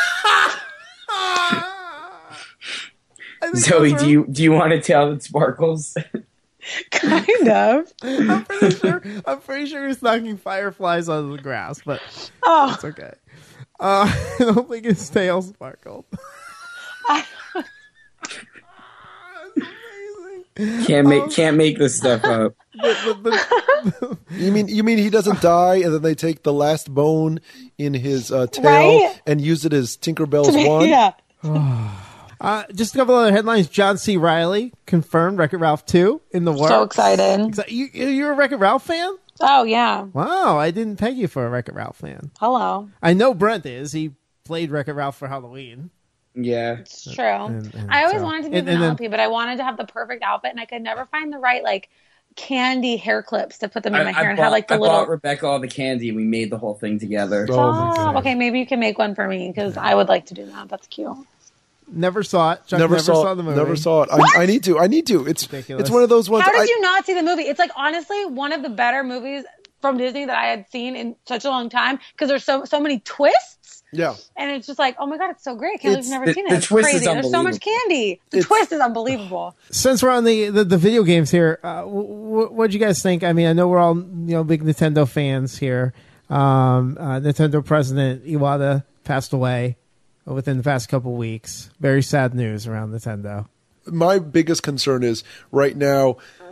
I think Zoe, those are- do you do you want to tell that Sparkles? Kind of. I'm pretty sure. I'm pretty sure he's knocking fireflies out of the grass, but Oh, it's okay. Uh, I don't think his tail sparkled. Can't make can't make this stuff up. But, but, You mean you mean he doesn't die, and then they take the last bone in his uh, tail Right? and use it as Tinkerbell's wand? yeah. uh, just a couple other headlines. John C. Reilly confirmed Wreck-It Ralph two in the works. So excited. Exa- You, you're a Wreck-It Ralph fan? Oh, yeah. Wow, I didn't peg you for a Wreck-It Ralph fan. Hello. I know Brent is. He played Wreck-It Ralph for Halloween. Yeah. It's true. And- and I always so- wanted to be and- and then- Penelope, but I wanted to have the perfect outfit, and I could never find the right, like, candy hair clips to put them in my I, hair I and bought, have, like, the I little... bought Rebecca all the candy. We made the whole thing together. Oh, my Oh, goodness. okay, maybe you can make one for me, because I would like to do that. That's cute. Never saw it. Chuck Never, never, saw, saw the movie. Never saw it. I, I need to. I need to. It's Ridiculous. it's one of those ones. How did I, you not see the movie? It's, like, honestly, one of the better movies from Disney that I had seen in such a long time, because there's so so many twists. Yeah. And it's just like, oh my God, it's so great. I can't believe It's- I've never the- seen it. the It's twist is crazy. There's so much unbelievable. candy. The It's- twist is unbelievable. Since we're on the, the, the video games here, uh, w- what'd you guys think? I mean, I know we're all you know big Nintendo fans here. Um, uh, Nintendo president Iwata passed away within the past couple weeks. Very sad news around Nintendo. My biggest concern is right now,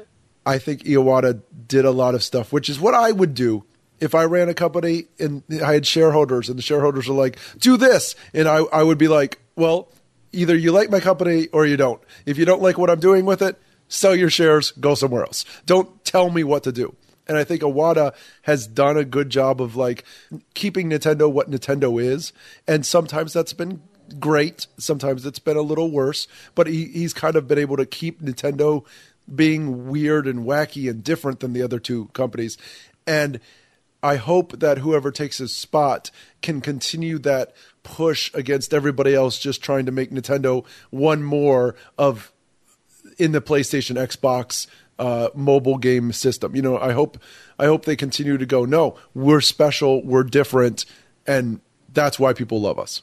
I think Iwata did a lot of stuff, which is what I would do if I ran a company and I had shareholders and the shareholders are like, do this. And I, I would be like, well, either you like my company or you don't. If you don't like what I'm doing with it, sell your shares, go somewhere else. Don't tell me what to do. And I think Iwata has done a good job of like keeping Nintendo what Nintendo is. And sometimes that's been great. Sometimes it's been a little worse, but he, he's kind of been able to keep Nintendo being weird and wacky and different than the other two companies. And I hope that whoever takes his spot can continue that push against everybody else just trying to make Nintendo one more of in the PlayStation, Xbox, uh, mobile game system. You know, I hope I hope they continue to go, no, we're special, we're different, and that's why people love us.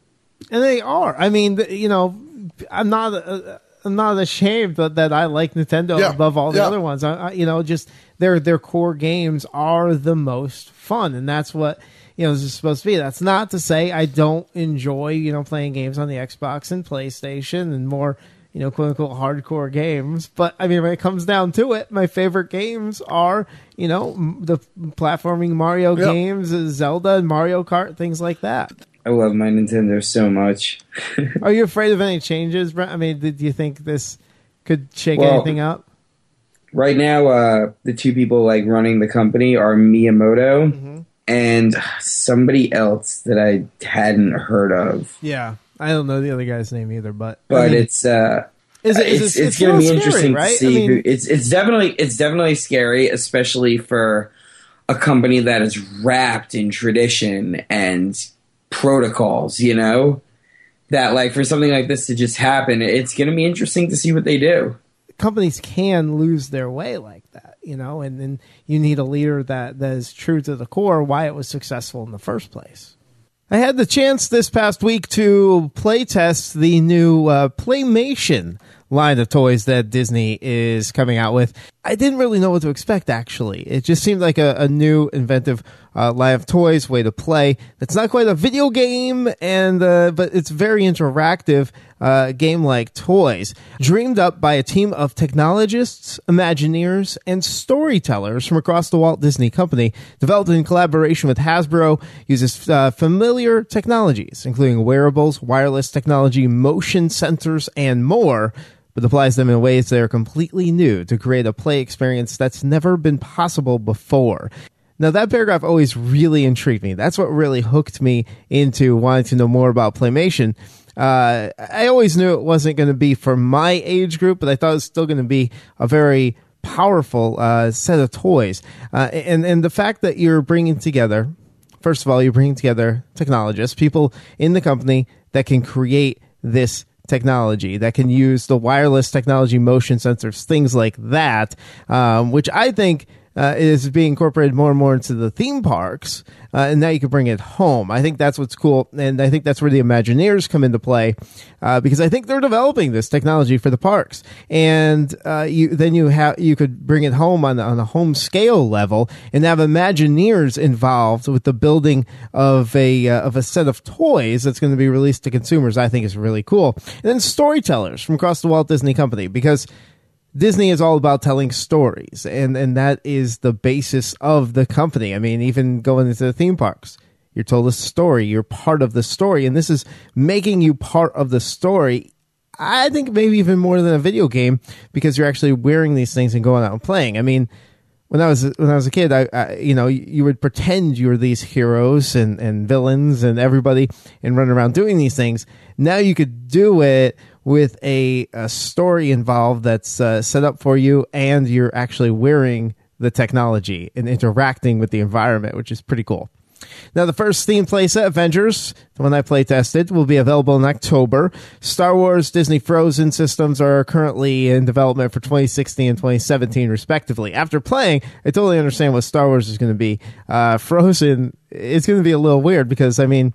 And they are. I mean, th- you know, I'm not. Uh, I'm not ashamed that, that I like Nintendo Yeah, above all the yeah. other ones. I, I, you know, just their their core games are the most fun, and that's what you know this is supposed to be. That's not to say I don't enjoy you know playing games on the Xbox and PlayStation and more you know quote unquote hardcore games. But I mean, when it comes down to it, my favorite games are you know m- the platforming Mario Yeah. games, uh, Zelda and Mario Kart, things like that. I love my Nintendo so much. Are you afraid of any changes, Brent? I mean, do you think this could shake Well, anything up? Right now, uh, the two people like running the company are Miyamoto Mm-hmm. and somebody else that I hadn't heard of. Yeah, I don't know the other guy's name either, but But I mean, it's uh, is it, is it's, it, it's, going to be a little interesting scary, right? to see I mean, who. It's it's definitely it's definitely scary, especially for a company that is wrapped in tradition and protocols. You know, that like for something like this to just happen, it's going to be interesting to see what they do. companies can lose their way like that, you know, and then you need a leader that, that is true to the core why it was successful in the first place. I had the chance this past week to play test the new uh, Playmation line of toys that Disney is coming out with. I didn't really know what to expect, actually. It just seemed like a, a new, inventive uh, line of toys, way to play. It's not quite a video game, and uh, but it's very interactive, uh, game-like toys. Dreamed up by a team of technologists, Imagineers, and storytellers from across the Walt Disney Company, developed in collaboration with Hasbro, uses uh, familiar technologies, including wearables, wireless technology, motion sensors, and more, but applies them in ways that are completely new to create a play experience that's never been possible before. Now, that paragraph always really intrigued me. That's what really hooked me into wanting to know more about Playmation. Uh, I always knew it wasn't going to be for my age group, but I thought it was still going to be a very powerful uh, set of toys. Uh, and, and the fact that you're bringing together, first of all, you're bringing together technologists, people in the company that can create this technology, that can use the wireless technology, motion sensors, things like that, um, which I think uh, is being incorporated more and more into the theme parks, uh, and now you can bring it home. I think that's what's cool, and I think that's where the Imagineers come into play, uh, because I think they're developing this technology for the parks, and uh, you then you have you could bring it home on on a home scale level, and have Imagineers involved with the building of a uh, of a set of toys that's going to be released to consumers. I think is really cool, and then storytellers from across the Walt Disney Company, because Disney is all about telling stories, and, and that is the basis of the company. I mean, even going into the theme parks, you're told a story, you're part of the story, and this is making you part of the story. I think maybe even more than a video game, because you're actually wearing these things and going out and playing. I mean, when I was when I was a kid, I, I you know you would pretend you were these heroes and, and villains and everybody, and run around doing these things. Now you could do it with a, a story involved that's uh, set up for you, and you're actually wearing the technology and interacting with the environment, which is pretty cool. Now, the first theme playset, Avengers, the one I play tested, will be available in October. Star Wars, Disney Frozen systems are currently in development for twenty sixteen and twenty seventeen, respectively. After playing, I totally understand what Star Wars is going to be. Uh, Frozen, it's going to be a little weird because, I mean,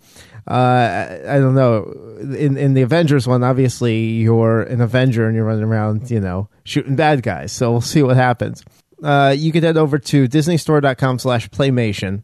uh, I, I don't know. In in the Avengers one, obviously you're an Avenger and you're running around, you know, shooting bad guys. So we'll see what happens. Uh, you can head over to disneystore.com slash playmation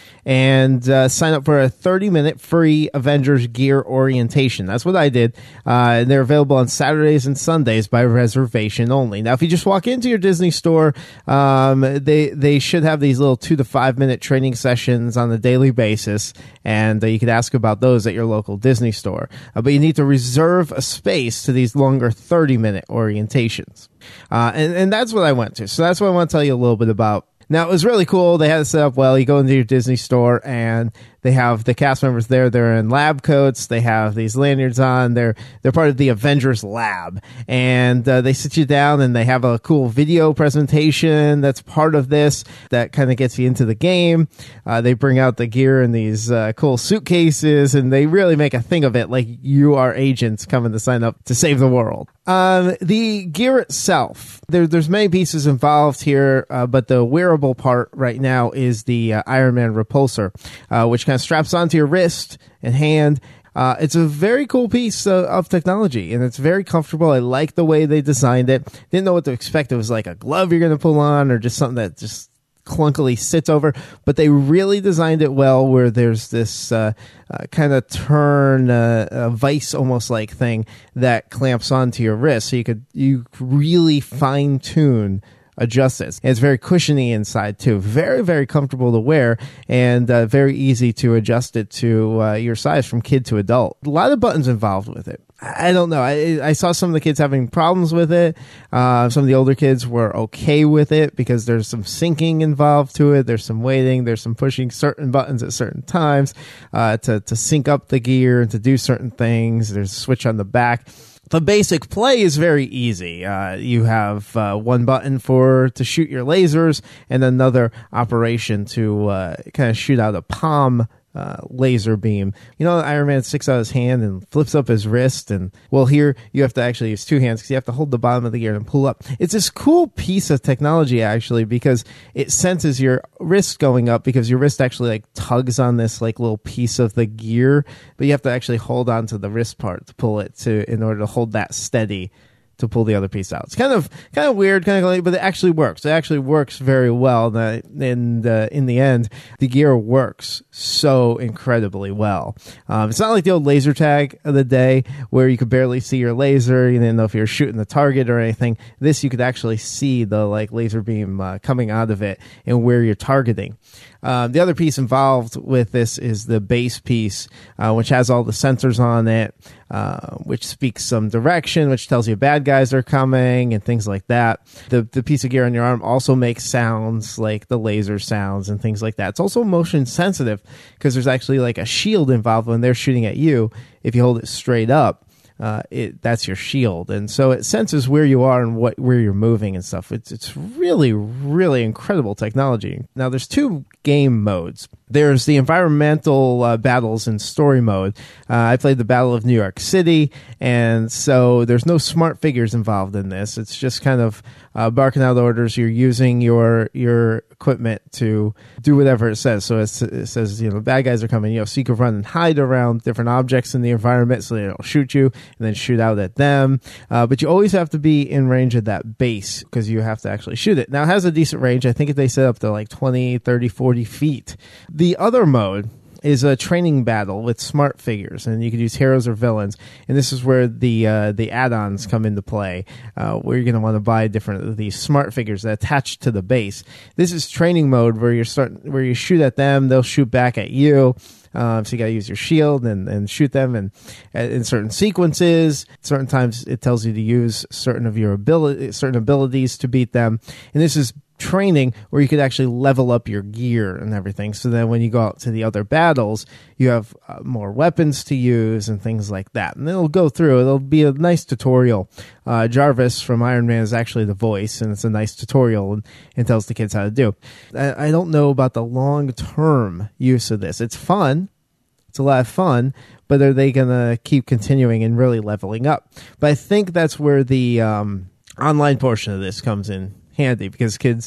and uh, sign up for a thirty minute free Avengers gear orientation. That's what I did. Uh, they're available on Saturdays and Sundays by reservation only. Now, if you just walk into your Disney store, um, they they should have these little two to five minute training sessions on a daily basis, and uh, you can ask about those at your local Disney store. Uh, but you need to reserve a space to these longer thirty minute orientations. Uh, and, and that's what I went to. So that's what I want to tell you a little bit about. Now, it was really cool. They had it set up well. You go into your Disney store, and they have the cast members there. They're in lab coats. They have these lanyards on. They're they're part of the Avengers Lab. And uh, they sit you down, and they have a cool video presentation that's part of this that kind of gets you into the game. Uh, they bring out the gear in these uh, cool suitcases, and they really make a thing of it, like you are agents coming to sign up to save the world. Um, the gear itself, there, there's many pieces involved here, uh, but the wearable part right now is the uh, Iron Man repulsor, uh, which kind of straps onto your wrist and hand. Uh, it's a very cool piece uh, of technology, and it's very comfortable. I like the way they designed it. Didn't know what to expect. It was like a glove you're going to pull on or just something that just clunkily sits over, but they really designed it well where there's this uh, uh, kind of turn uh, a vice almost like thing that clamps onto your wrist, so you could you really fine tune adjust it. And it's very cushiony inside too. Very, very comfortable to wear, and uh, very easy to adjust it to uh, your size from kid to adult. A lot of buttons involved with it. I don't know. I, I saw some of the kids having problems with it. Uh, some of the older kids were okay with it because there's some syncing involved to it. There's some waiting. There's some pushing certain buttons at certain times uh, to, to sync up the gear and to do certain things. There's a switch on the back. The basic play is very easy. Uh, you have uh, one button for to shoot your lasers and another operation to uh, kind of shoot out a palm Uh, laser beam. You know, Iron Man sticks out his hand and flips up his wrist, and well, here you have to actually use two hands because you have to hold the bottom of the gear and pull up. It's this cool piece of technology actually because it senses your wrist going up because your wrist actually like tugs on this like little piece of the gear, but you have to actually hold on to the wrist part to pull it to in order to hold that steady to pull the other piece out. It's kind of kind of weird, kind of, but it actually works. It actually works very well. And uh, in the end, the gear works so incredibly well. Um, it's not like the old laser tag of the day where you could barely see your laser. You didn't know if you were shooting the target or anything. This, you could actually see the like laser beam uh, coming out of it and where you're targeting. Um, the other piece involved with this is the base piece, uh, which has all the sensors on it, uh, which speaks some direction, which tells you bad guys are coming and things like that. The the piece of gear on your arm also makes sounds like the laser sounds and things like that. It's also motion sensitive because there's actually like a shield involved when they're shooting at you. If you hold it straight up, uh, it that's your shield, and so it senses where you are and what where you're moving and stuff. It's it's really really incredible technology. Now there's two game modes. There's the environmental uh, battles in story mode. Uh, I played the Battle of New York City, and so there's no smart figures involved in this. It's just kind of uh, barking out orders. You're using your your equipment to do whatever it says. So it's, it says, you know, bad guys are coming, you know, so you can run and hide around different objects in the environment so they don't shoot you and then shoot out at them. Uh, but you always have to be in range of that base because you have to actually shoot it. Now it has a decent range. I think they set up to like twenty, thirty, forty feet. The other mode is a training battle with smart figures, and you can use heroes or villains. And this is where the uh, the add-ons come into play, uh, where you're going to want to buy different of these smart figures that attach to the base. This is training mode where you're starting, where you shoot at them, they'll shoot back at you. Um, so you got to use your shield and, and shoot them, and uh, in certain sequences, certain times it tells you to use certain of your ability, certain abilities to beat them. And this is training where you could actually level up your gear and everything, so that when you go out to the other battles, you have uh, more weapons to use and things like that. And it'll go through. It'll be a nice tutorial. Uh, Jarvis from Iron Man is actually the voice, and it's a nice tutorial and, and tells the kids how to do. I, I don't know about the long-term use of this. It's fun. It's a lot of fun, but are they going to keep continuing and really leveling up? But I think that's where the um, online portion of this comes in handy, because kids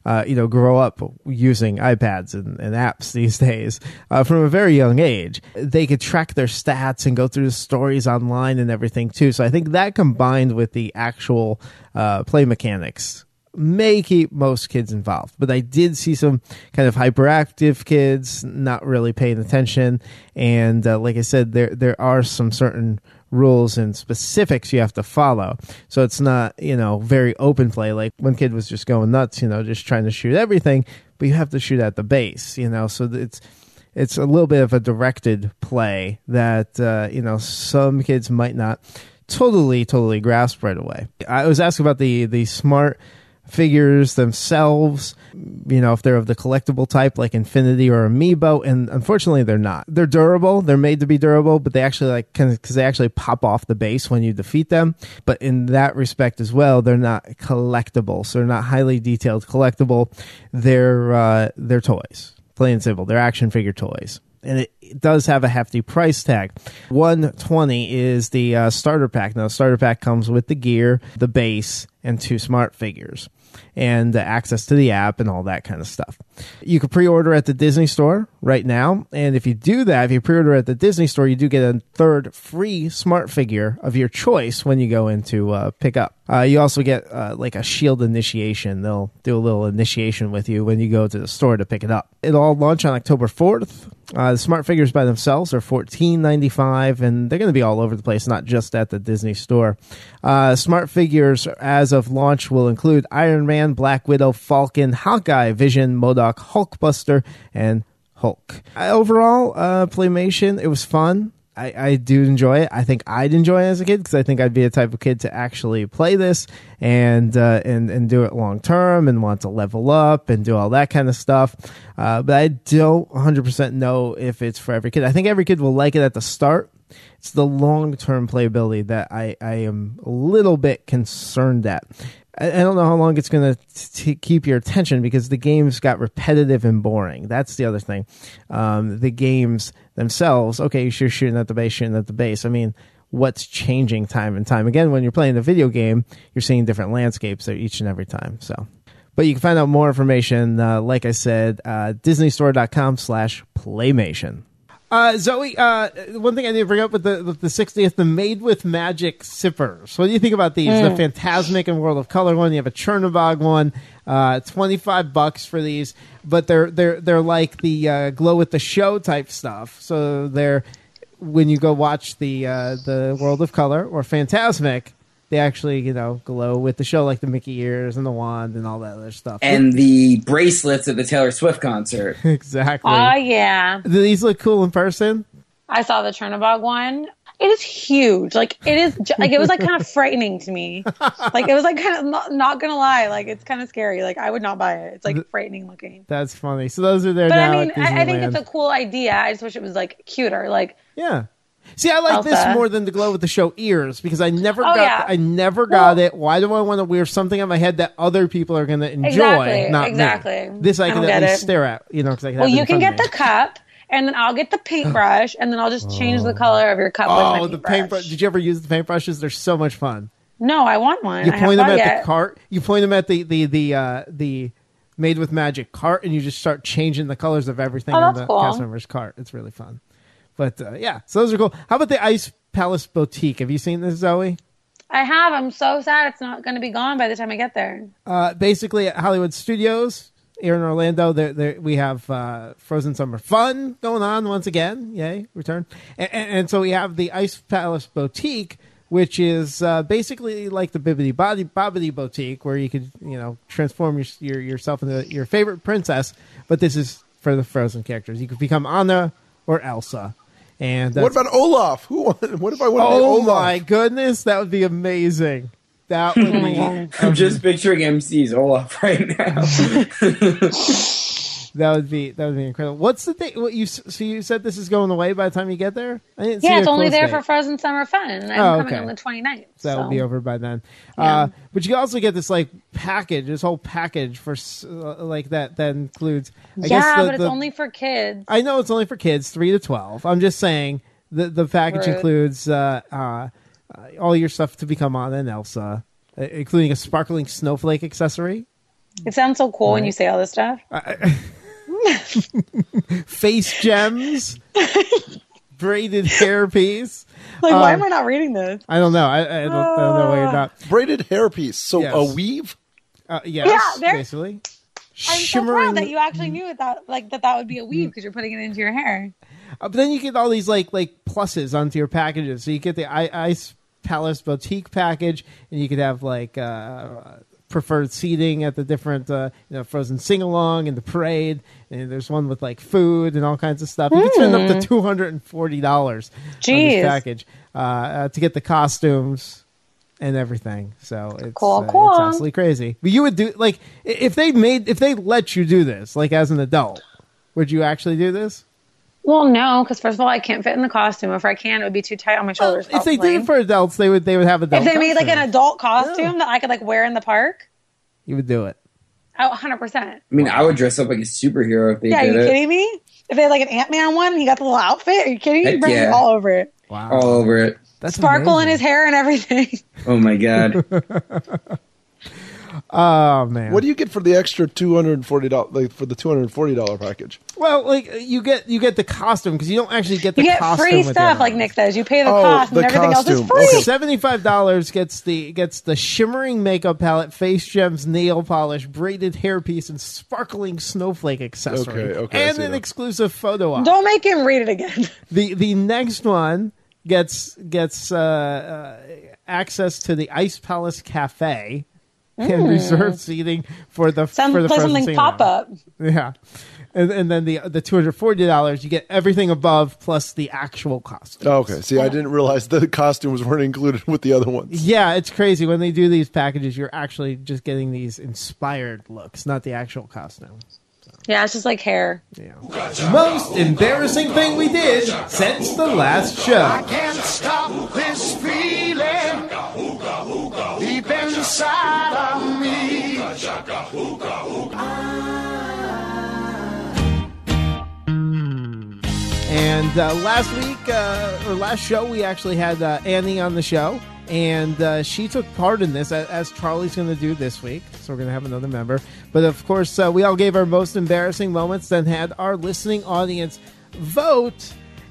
uh, you know, grow up using iPads and, and apps these days uh, from a very young age. They could track their stats and go through the stories online and everything too. So I think that combined with the actual uh, play mechanics may keep most kids involved. But I did see some kind of hyperactive kids not really paying attention. And uh, like I said, there there are some certain rules and specifics you have to follow. So it's not, you know, very open play. Like one kid was just going nuts, you know, just trying to shoot everything, but you have to shoot at the base, you know, so it's it's a little bit of a directed play that, uh, you know, some kids might not totally, totally grasp right away. I was asking about the, the smart figures themselves, you know, if they're of the collectible type like Infinity or Amiibo, and unfortunately they're not. They're durable, they're made to be durable, but they actually like kind of because they actually pop off the base when you defeat them. But in that respect as well, they're not collectible, so they're not highly detailed collectible. They're uh, they're toys, plain and simple. They're action figure toys. And it, it does have a hefty price tag. one hundred twenty dollars is the uh, starter pack. Now, the starter pack comes with the gear, the base, and two smart figures, and uh, access to the app and all that kind of stuff. You can pre-order at the Disney Store right now, and if you do that, if you pre-order at the Disney Store, you do get a third free smart figure of your choice when you go in to uh, pick up. Uh, you also get uh, like a shield initiation. They'll do a little initiation with you when you go to the store to pick it up. It'll all launch on October fourth. Uh, the smart figures by themselves are fourteen ninety-five, and they're going to be all over the place, not just at the Disney Store. Uh, smart figures as of launch will include Iron Man, Black Widow, Falcon, Hawkeye, Vision, MODOK, Hulkbuster, and Hulk. Uh, overall, uh, Playmation, it was fun. I, I do enjoy it. I think I'd enjoy it as a kid because I think I'd be the type of kid to actually play this and uh, and and do it long term and want to level up and do all that kind of stuff. Uh, but I don't one hundred percent know if it's for every kid. I think every kid will like it at the start. It's the long term playability that I, I am a little bit concerned at. I don't know how long it's going to keep your attention because the games got repetitive and boring. That's the other thing. Um, the games themselves, okay, you're shooting at the base, shooting at the base. I mean, what's changing time and time again? When you're playing a video game, you're seeing different landscapes each and every time. So, but you can find out more information, uh, like I said, uh, disneystore.com slash Playmation. Uh, Zoe, uh, one thing I need to bring up with the with the sixtieth, the Made with Magic sippers. What do you think about these? Mm. The Phantasmic and World of Color one. You have a Chernobog one. Uh, twenty-five bucks for these, but they're they're they're like the uh, glow with the show type stuff. So they're when you go watch the uh, the World of Color or Phantasmic, they actually, you know, glow with the show, like the Mickey ears and the wand and all that other stuff. And the bracelets at the Taylor Swift concert. Exactly. Oh, yeah. Do these look cool in person? I saw the Chernobog one. It is huge. Like, it is, like, it was, like, kind of frightening to me. Like, it was, like, kind of, not, not gonna lie, like, it's kind of scary. Like, I would not buy it. It's, like, frightening looking. That's funny. So those are there but, now I mean, at I, I think Disneyland. it's a cool idea. I just wish it was, like, cuter. Like, yeah. See, I like Elsa. this more than the glow with the show ears because I never Oh, got yeah. I never Well- got it. Why do I want to wear something on my head that other people are going to enjoy? Exactly, Not exactly. me. This I, I can don't at get least it. stare at. You know, because I can. well, have it you in can front get of the me. cup, and then I'll get the paintbrush, and then I'll just change the color of your cup with my Oh, the paintbrush. paintbrush! Did you ever use the paintbrushes? They're so much fun. No, I want one. You I point them haven't at bought the yet. cart. You point them at the the the uh, the Made with Magic cart, and you just start changing the colors of everything Oh, on that's the cool. cast member's cart. It's really fun. But uh, yeah, so those are cool. How about the Ice Palace Boutique? Have you seen this, Zoe? I have. I'm so sad it's not going to be gone by the time I get there. Uh, basically, at Hollywood Studios here in Orlando, there, there we have uh, Frozen Summer Fun going on once again. Yay, return. And, and, and so we have the Ice Palace Boutique, which is uh, basically like the Bibbidi Bobbidi, Bobbidi Boutique, where you could, you know, transform your, your, yourself into your favorite princess. But this is for the Frozen characters. You could become Anna or Elsa. And What that's- about Olaf? Who? want- What if I want to be Oh Olaf? my goodness, that would be amazing. That would be. I'm just picturing M C's Olaf right now. That would be that would be incredible. What's the thing? What you so you said this is going away by the time you get there? I didn't see Yeah, a it's only close there date. for Frozen Summer Fun. And I'm Oh, coming okay. on the twenty-ninth. So that so. will be over by then. Yeah. Uh, but you also get this like package, this whole package for s- uh, like that that includes. I yeah, guess the, but it's the- only for kids. I know it's only for kids, three to twelve. I'm just saying the the package Rude. includes uh, uh, uh, all your stuff to become Anna and Elsa, uh, including a sparkling snowflake accessory. It sounds so cool right. when you say all this stuff. I, face gems, braided hairpiece. Like, why um, am I not reading this? I don't know. I, I, don't, uh, I don't know why you're not. Braided hairpiece. So yes. a weave? Uh, yes, yeah, basically. I'm Shimmering. so proud that you actually knew that, like that, that would be a weave because you're putting it into your hair. Uh, but then you get all these like like pluses onto your packages. So you get the I- Ice Palace Boutique package, and you could have like uh, preferred seating at the different uh, you know Frozen sing along and the parade. And there's one with like food and all kinds of stuff. You mm. can spend up to two hundred and forty dollars on this package uh, uh, to get the costumes and everything. So it's cool, uh, cool. it's absolutely crazy. But you would do like if they made if they let you do this like as an adult, would you actually do this? Well, no, because first of all, I can't fit in the costume. If I can, it would be too tight on my shoulders. Well, if they did it for adults, they would they would have adult. If they costumes. made like an adult costume yeah. that I could like wear in the park, you would do it. Oh, one hundred percent. I mean, I would dress up like a superhero if they yeah, did it. Yeah, are you kidding me? If they had like an Ant-Man one and he got the little outfit, are you kidding me? Heck Bring yeah. me all over it. Wow. All over it. That's Sparkle amazing. in his hair and everything. Oh, my God. Oh, man. What do you get for the extra two hundred forty dollars, like for the two hundred forty dollars package? Well, like you get you get the costume because you don't actually get the you get costume free with stuff, the like Nick says. You pay the oh, cost the and everything costume. else is free. Okay. seventy-five dollars gets the gets the shimmering makeup palette, face gems, nail polish, braided hairpiece, and sparkling snowflake accessory. Okay, okay, and an that. exclusive photo op. Don't make him read it again. The the next one gets gets uh, uh, access to the Ice Palace Cafe mm. and reserved seating for the Sounds for the like Frozen something Sing pop Along. up. Yeah. And, and then the the two hundred forty dollars, you get everything above plus the actual costume. Oh, okay. See, I didn't realize the costumes weren't included with the other ones. Yeah, it's crazy. When they do these packages, you're actually just getting these inspired looks, not the actual costume. So, yeah, it's just like hair. Yeah. Most embarrassing thing we did since the last show. I can't stop this feeling deep inside of me. And uh, last week, uh, or last show, we actually had uh, Annie on the show, and uh, she took part in this, as, as Charlie's going to do this week. So we're going to have another member. But of course, uh, we all gave our most embarrassing moments, then had our listening audience vote,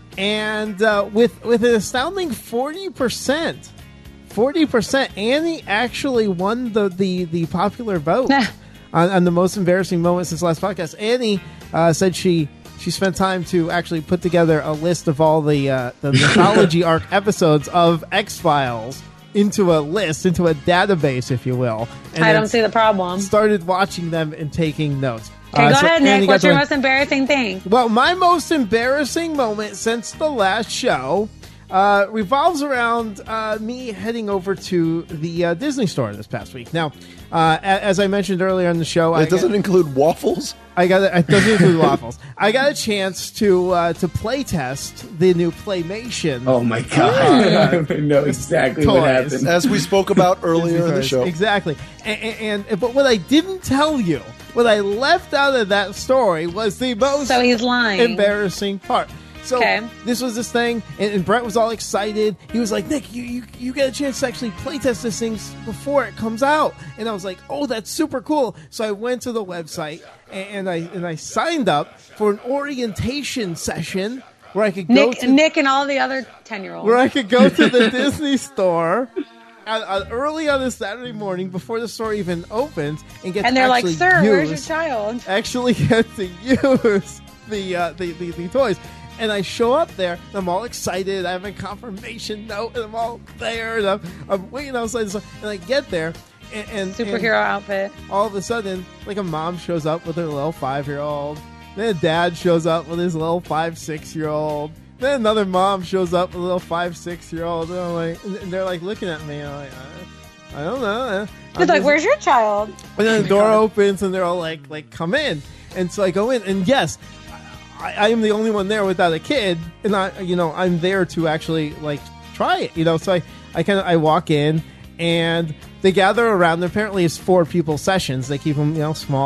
and uh, with with an astounding forty percent, forty percent, Annie actually won the the, the popular vote on, on the most embarrassing moments since last podcast. Annie uh, said she. She spent time to actually put together a list of all the uh, the mythology arc episodes of X-Files into a list, into a database, if you will. And I don't see the problem. Started watching them and taking notes. Okay, uh, go so ahead, Annie Nick. got What's to your win. most embarrassing thing? Well, my most embarrassing moment since the last show uh, revolves around uh, me heading over to the uh, Disney store this past week. Now, uh, a- as I mentioned earlier in the show, It I doesn't got, include waffles? I got it doesn't include waffles. I got a chance to uh, to play test the new Playmation. Oh, my God. I know exactly Toys. what happened. As we spoke about earlier in the Toys. show. Exactly. And, and, and but what I didn't tell you, what I left out of that story was the most So he's lying. embarrassing part. So Okay. this was this thing, and, and Brett was all excited. He was like, "Nick, you, you you get a chance to actually playtest this thing before it comes out." And I was like, "Oh, that's super cool!" So I went to the website and, and I and I signed up for an orientation session where I could go Nick, to Nick and all the other ten-year-olds. where I could go to the Disney store. Uh, uh, early on a Saturday morning before the store even opens, and get And to they're like, actually "Sir, where's your use- child?" Actually, get to use the, uh, the, the the toys. And I show up there, and I'm all excited. I have a confirmation note, and I'm all there, and I'm, I'm waiting outside. And I get there, and, and Superhero and outfit. all of a sudden, like a mom shows up with her little five-year-old. Then a dad shows up with his little five, six-year-old. Then another mom shows up with a little five, six-year-old. And, I'm like, and they're like looking at me. I'm like, I, I don't know. I'm He's like, just- "Where's your child?" and then the door opens, and they're all like, like, come in. And so I go in, and yes, I, I am the only one there without a kid, and I, you know, I'm there to actually like try it, you know. So I, I kind of, I walk in, and they gather around. Apparently, it's four people sessions. They keep them, you know, small and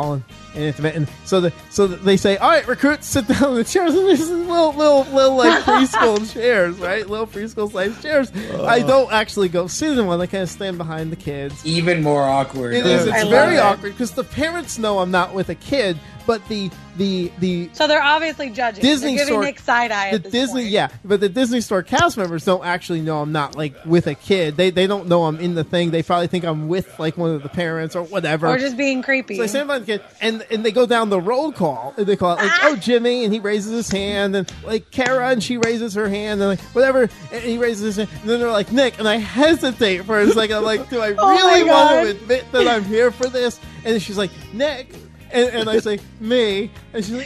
and it's and so the so they say, all right, recruits, sit down in the chairs. And there's these little little little like preschool chairs, right? Little preschool sized chairs. Uh, I don't actually go sit in one. I kind of stand behind the kids. Even more awkward. It is. It's I very love it. awkward because the parents know I'm not with a kid, but the the the So they're obviously judging. Disney they're giving store- Nick side eye. the at this Disney, point. yeah, but the Disney Store cast members don't actually know I'm not like with a kid. They they don't know I'm in the thing. They probably think I'm with like one of the parents or whatever. Or just being creepy. So I stand behind the kid, and and they go down the roll call, and they call it like, oh, Jimmy, and he raises his hand, and like Kara, and she raises her hand, and like whatever, and he raises his hand, and then they're like Nick, and I hesitate for a second. I'm like, do I Oh really my want God. to admit that I'm here for this? And then she's like, Nick. And, and I say, me. And she's like,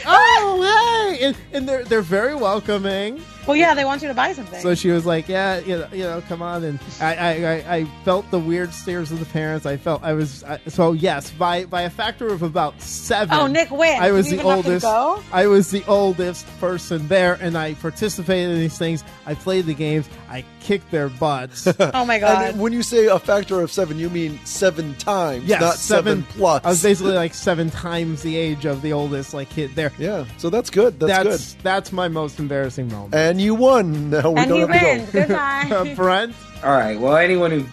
oh, hey. And, and they're, they're very welcoming. Well, yeah, they want you to buy something. So she was like, yeah, you know, you know come on. And I, I, I, I felt the weird stares of the parents. I felt I was, I, so yes, by, by a factor of about seven. Oh, Nick wins. I was Did you the even have to oldest. go? I was the oldest person there, and I participated in these things. I played the games. I kicked their butts. Oh my god. And when you say a factor of seven, you mean seven times, Yes, not seven, plus. I was basically like seven times the age of the oldest like kid there. yeah, so that's good. That's, That's that's my most embarrassing moment. good. And you won. Now we and don't he have to wins. go. Goodbye. Uh, Brent, All right. Well, anyone who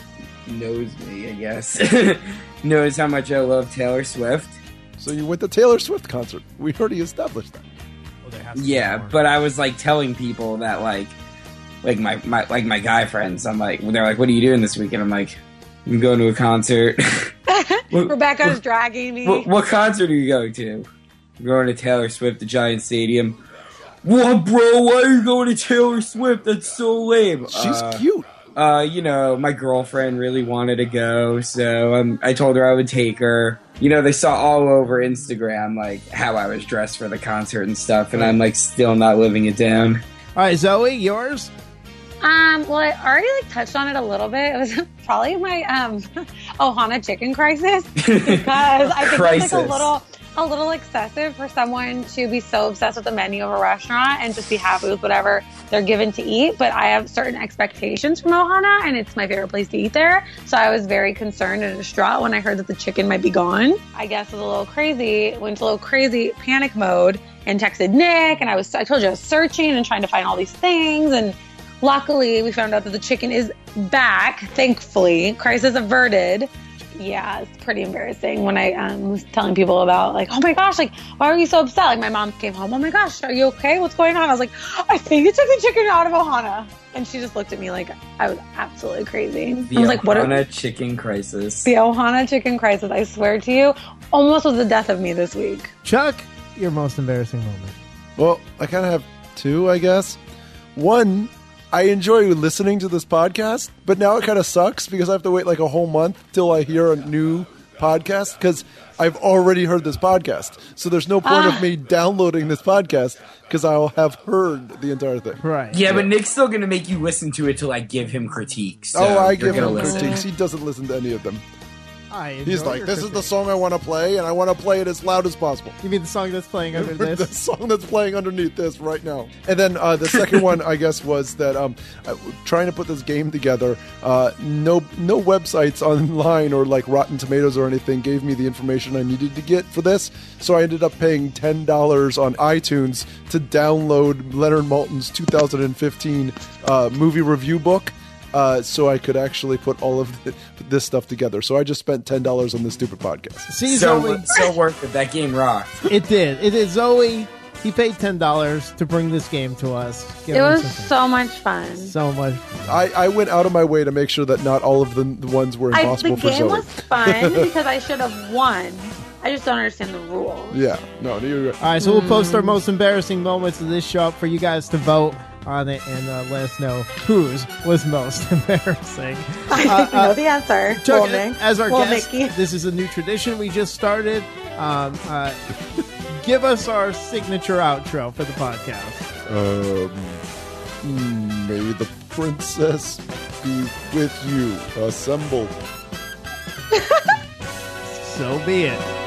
knows me, I guess, knows how much I love Taylor Swift. So you went to Taylor Swift concert. We already established that. well, there has to be Yeah, more. but I was like telling people that like, like my, my like my guy friends. I'm like, they're like, "What are you doing this weekend?" I'm like, "I'm going to a concert." what, Rebecca's dragging me. what, what concert are you going to? I'm going to Taylor Swift, the Giant Stadium. What, bro? Why are you going to Taylor Swift? That's so lame. She's Uh, cute. Uh, you know, my girlfriend really wanted to go, so um, I told her I would take her. You know, they saw all over Instagram, like, how I was dressed for the concert and stuff, and I'm, like, still not living it down. All right, Zoe, yours? Um, well, I already like touched on it a little bit. It was probably my um Ohana chicken crisis because I think Crisis. it's like a little a little excessive for someone to be so obsessed with the menu of a restaurant and just be happy with whatever they're given to eat. But I have certain expectations from Ohana, and it's my favorite place to eat there. So I was very concerned and distraught when I heard that the chicken might be gone. I guess I was a little crazy, went to a little crazy panic mode and texted Nick, and I was I told you I was searching and trying to find all these things, and luckily, we found out that the chicken is back, thankfully. Crisis averted. Yeah, it's pretty embarrassing when I um, was telling people about, like, oh my gosh, like, why are you so upset? Like, my mom came home, oh my gosh, are you okay? What's going on? I was like, I think you took the chicken out of Ohana. And she just looked at me like I was absolutely crazy. The I was like, what are Ohana chicken crisis. the Ohana chicken crisis, I swear to you, almost was the death of me this week. Chuck, your most embarrassing moment. Well, I kind of have two, I guess. One, I enjoy listening to this podcast, but now it kind of sucks because I have to wait like a whole month till I hear a new podcast because I've already heard this podcast. So there's no point Ah. of me downloading this podcast because I'll have heard the entire thing. Right. Yeah, but Nick's still gonna make you listen to it till I give him critiques. So oh, I you're give gonna him listen. critiques. He doesn't listen to any of them. I He's enjoy like, your this is the critique. song I want to play, and I want to play it as loud as possible. You mean the song that's playing under the this? song that's playing underneath this right now. And then uh, the second one, I guess, was that um, I- trying to put this game together. Uh, no, no websites online or like Rotten Tomatoes or anything gave me the information I needed to get for this. So I ended up paying ten dollars on iTunes to download Leonard Maltin's two thousand fifteen uh, movie review book. Uh, so I could actually put all of th- this stuff together. So I just spent ten dollars on this stupid podcast. See, So, Zoe, so worth it. That game rocked. it did. It is Zoe. He paid ten dollars to bring this game to us. Give It him was something. so much fun. so much. I, I went out of my way to make sure that not all of the, the ones were I, impossible the for game Zoe. was fun because I should have won. I just don't understand the rules. Yeah, no, you're right. All right, so we'll post our most embarrassing moments of this show up for you guys to vote on it and uh, let us know whose was most embarrassing. I Uh, think we know the answer. Chuck, Well, Nick. as our Well, guest, Mickey. this is a new tradition we just started. Um, uh, give us our signature outro for the podcast. Um, mm, may the princess be with you. Assemble. So be it.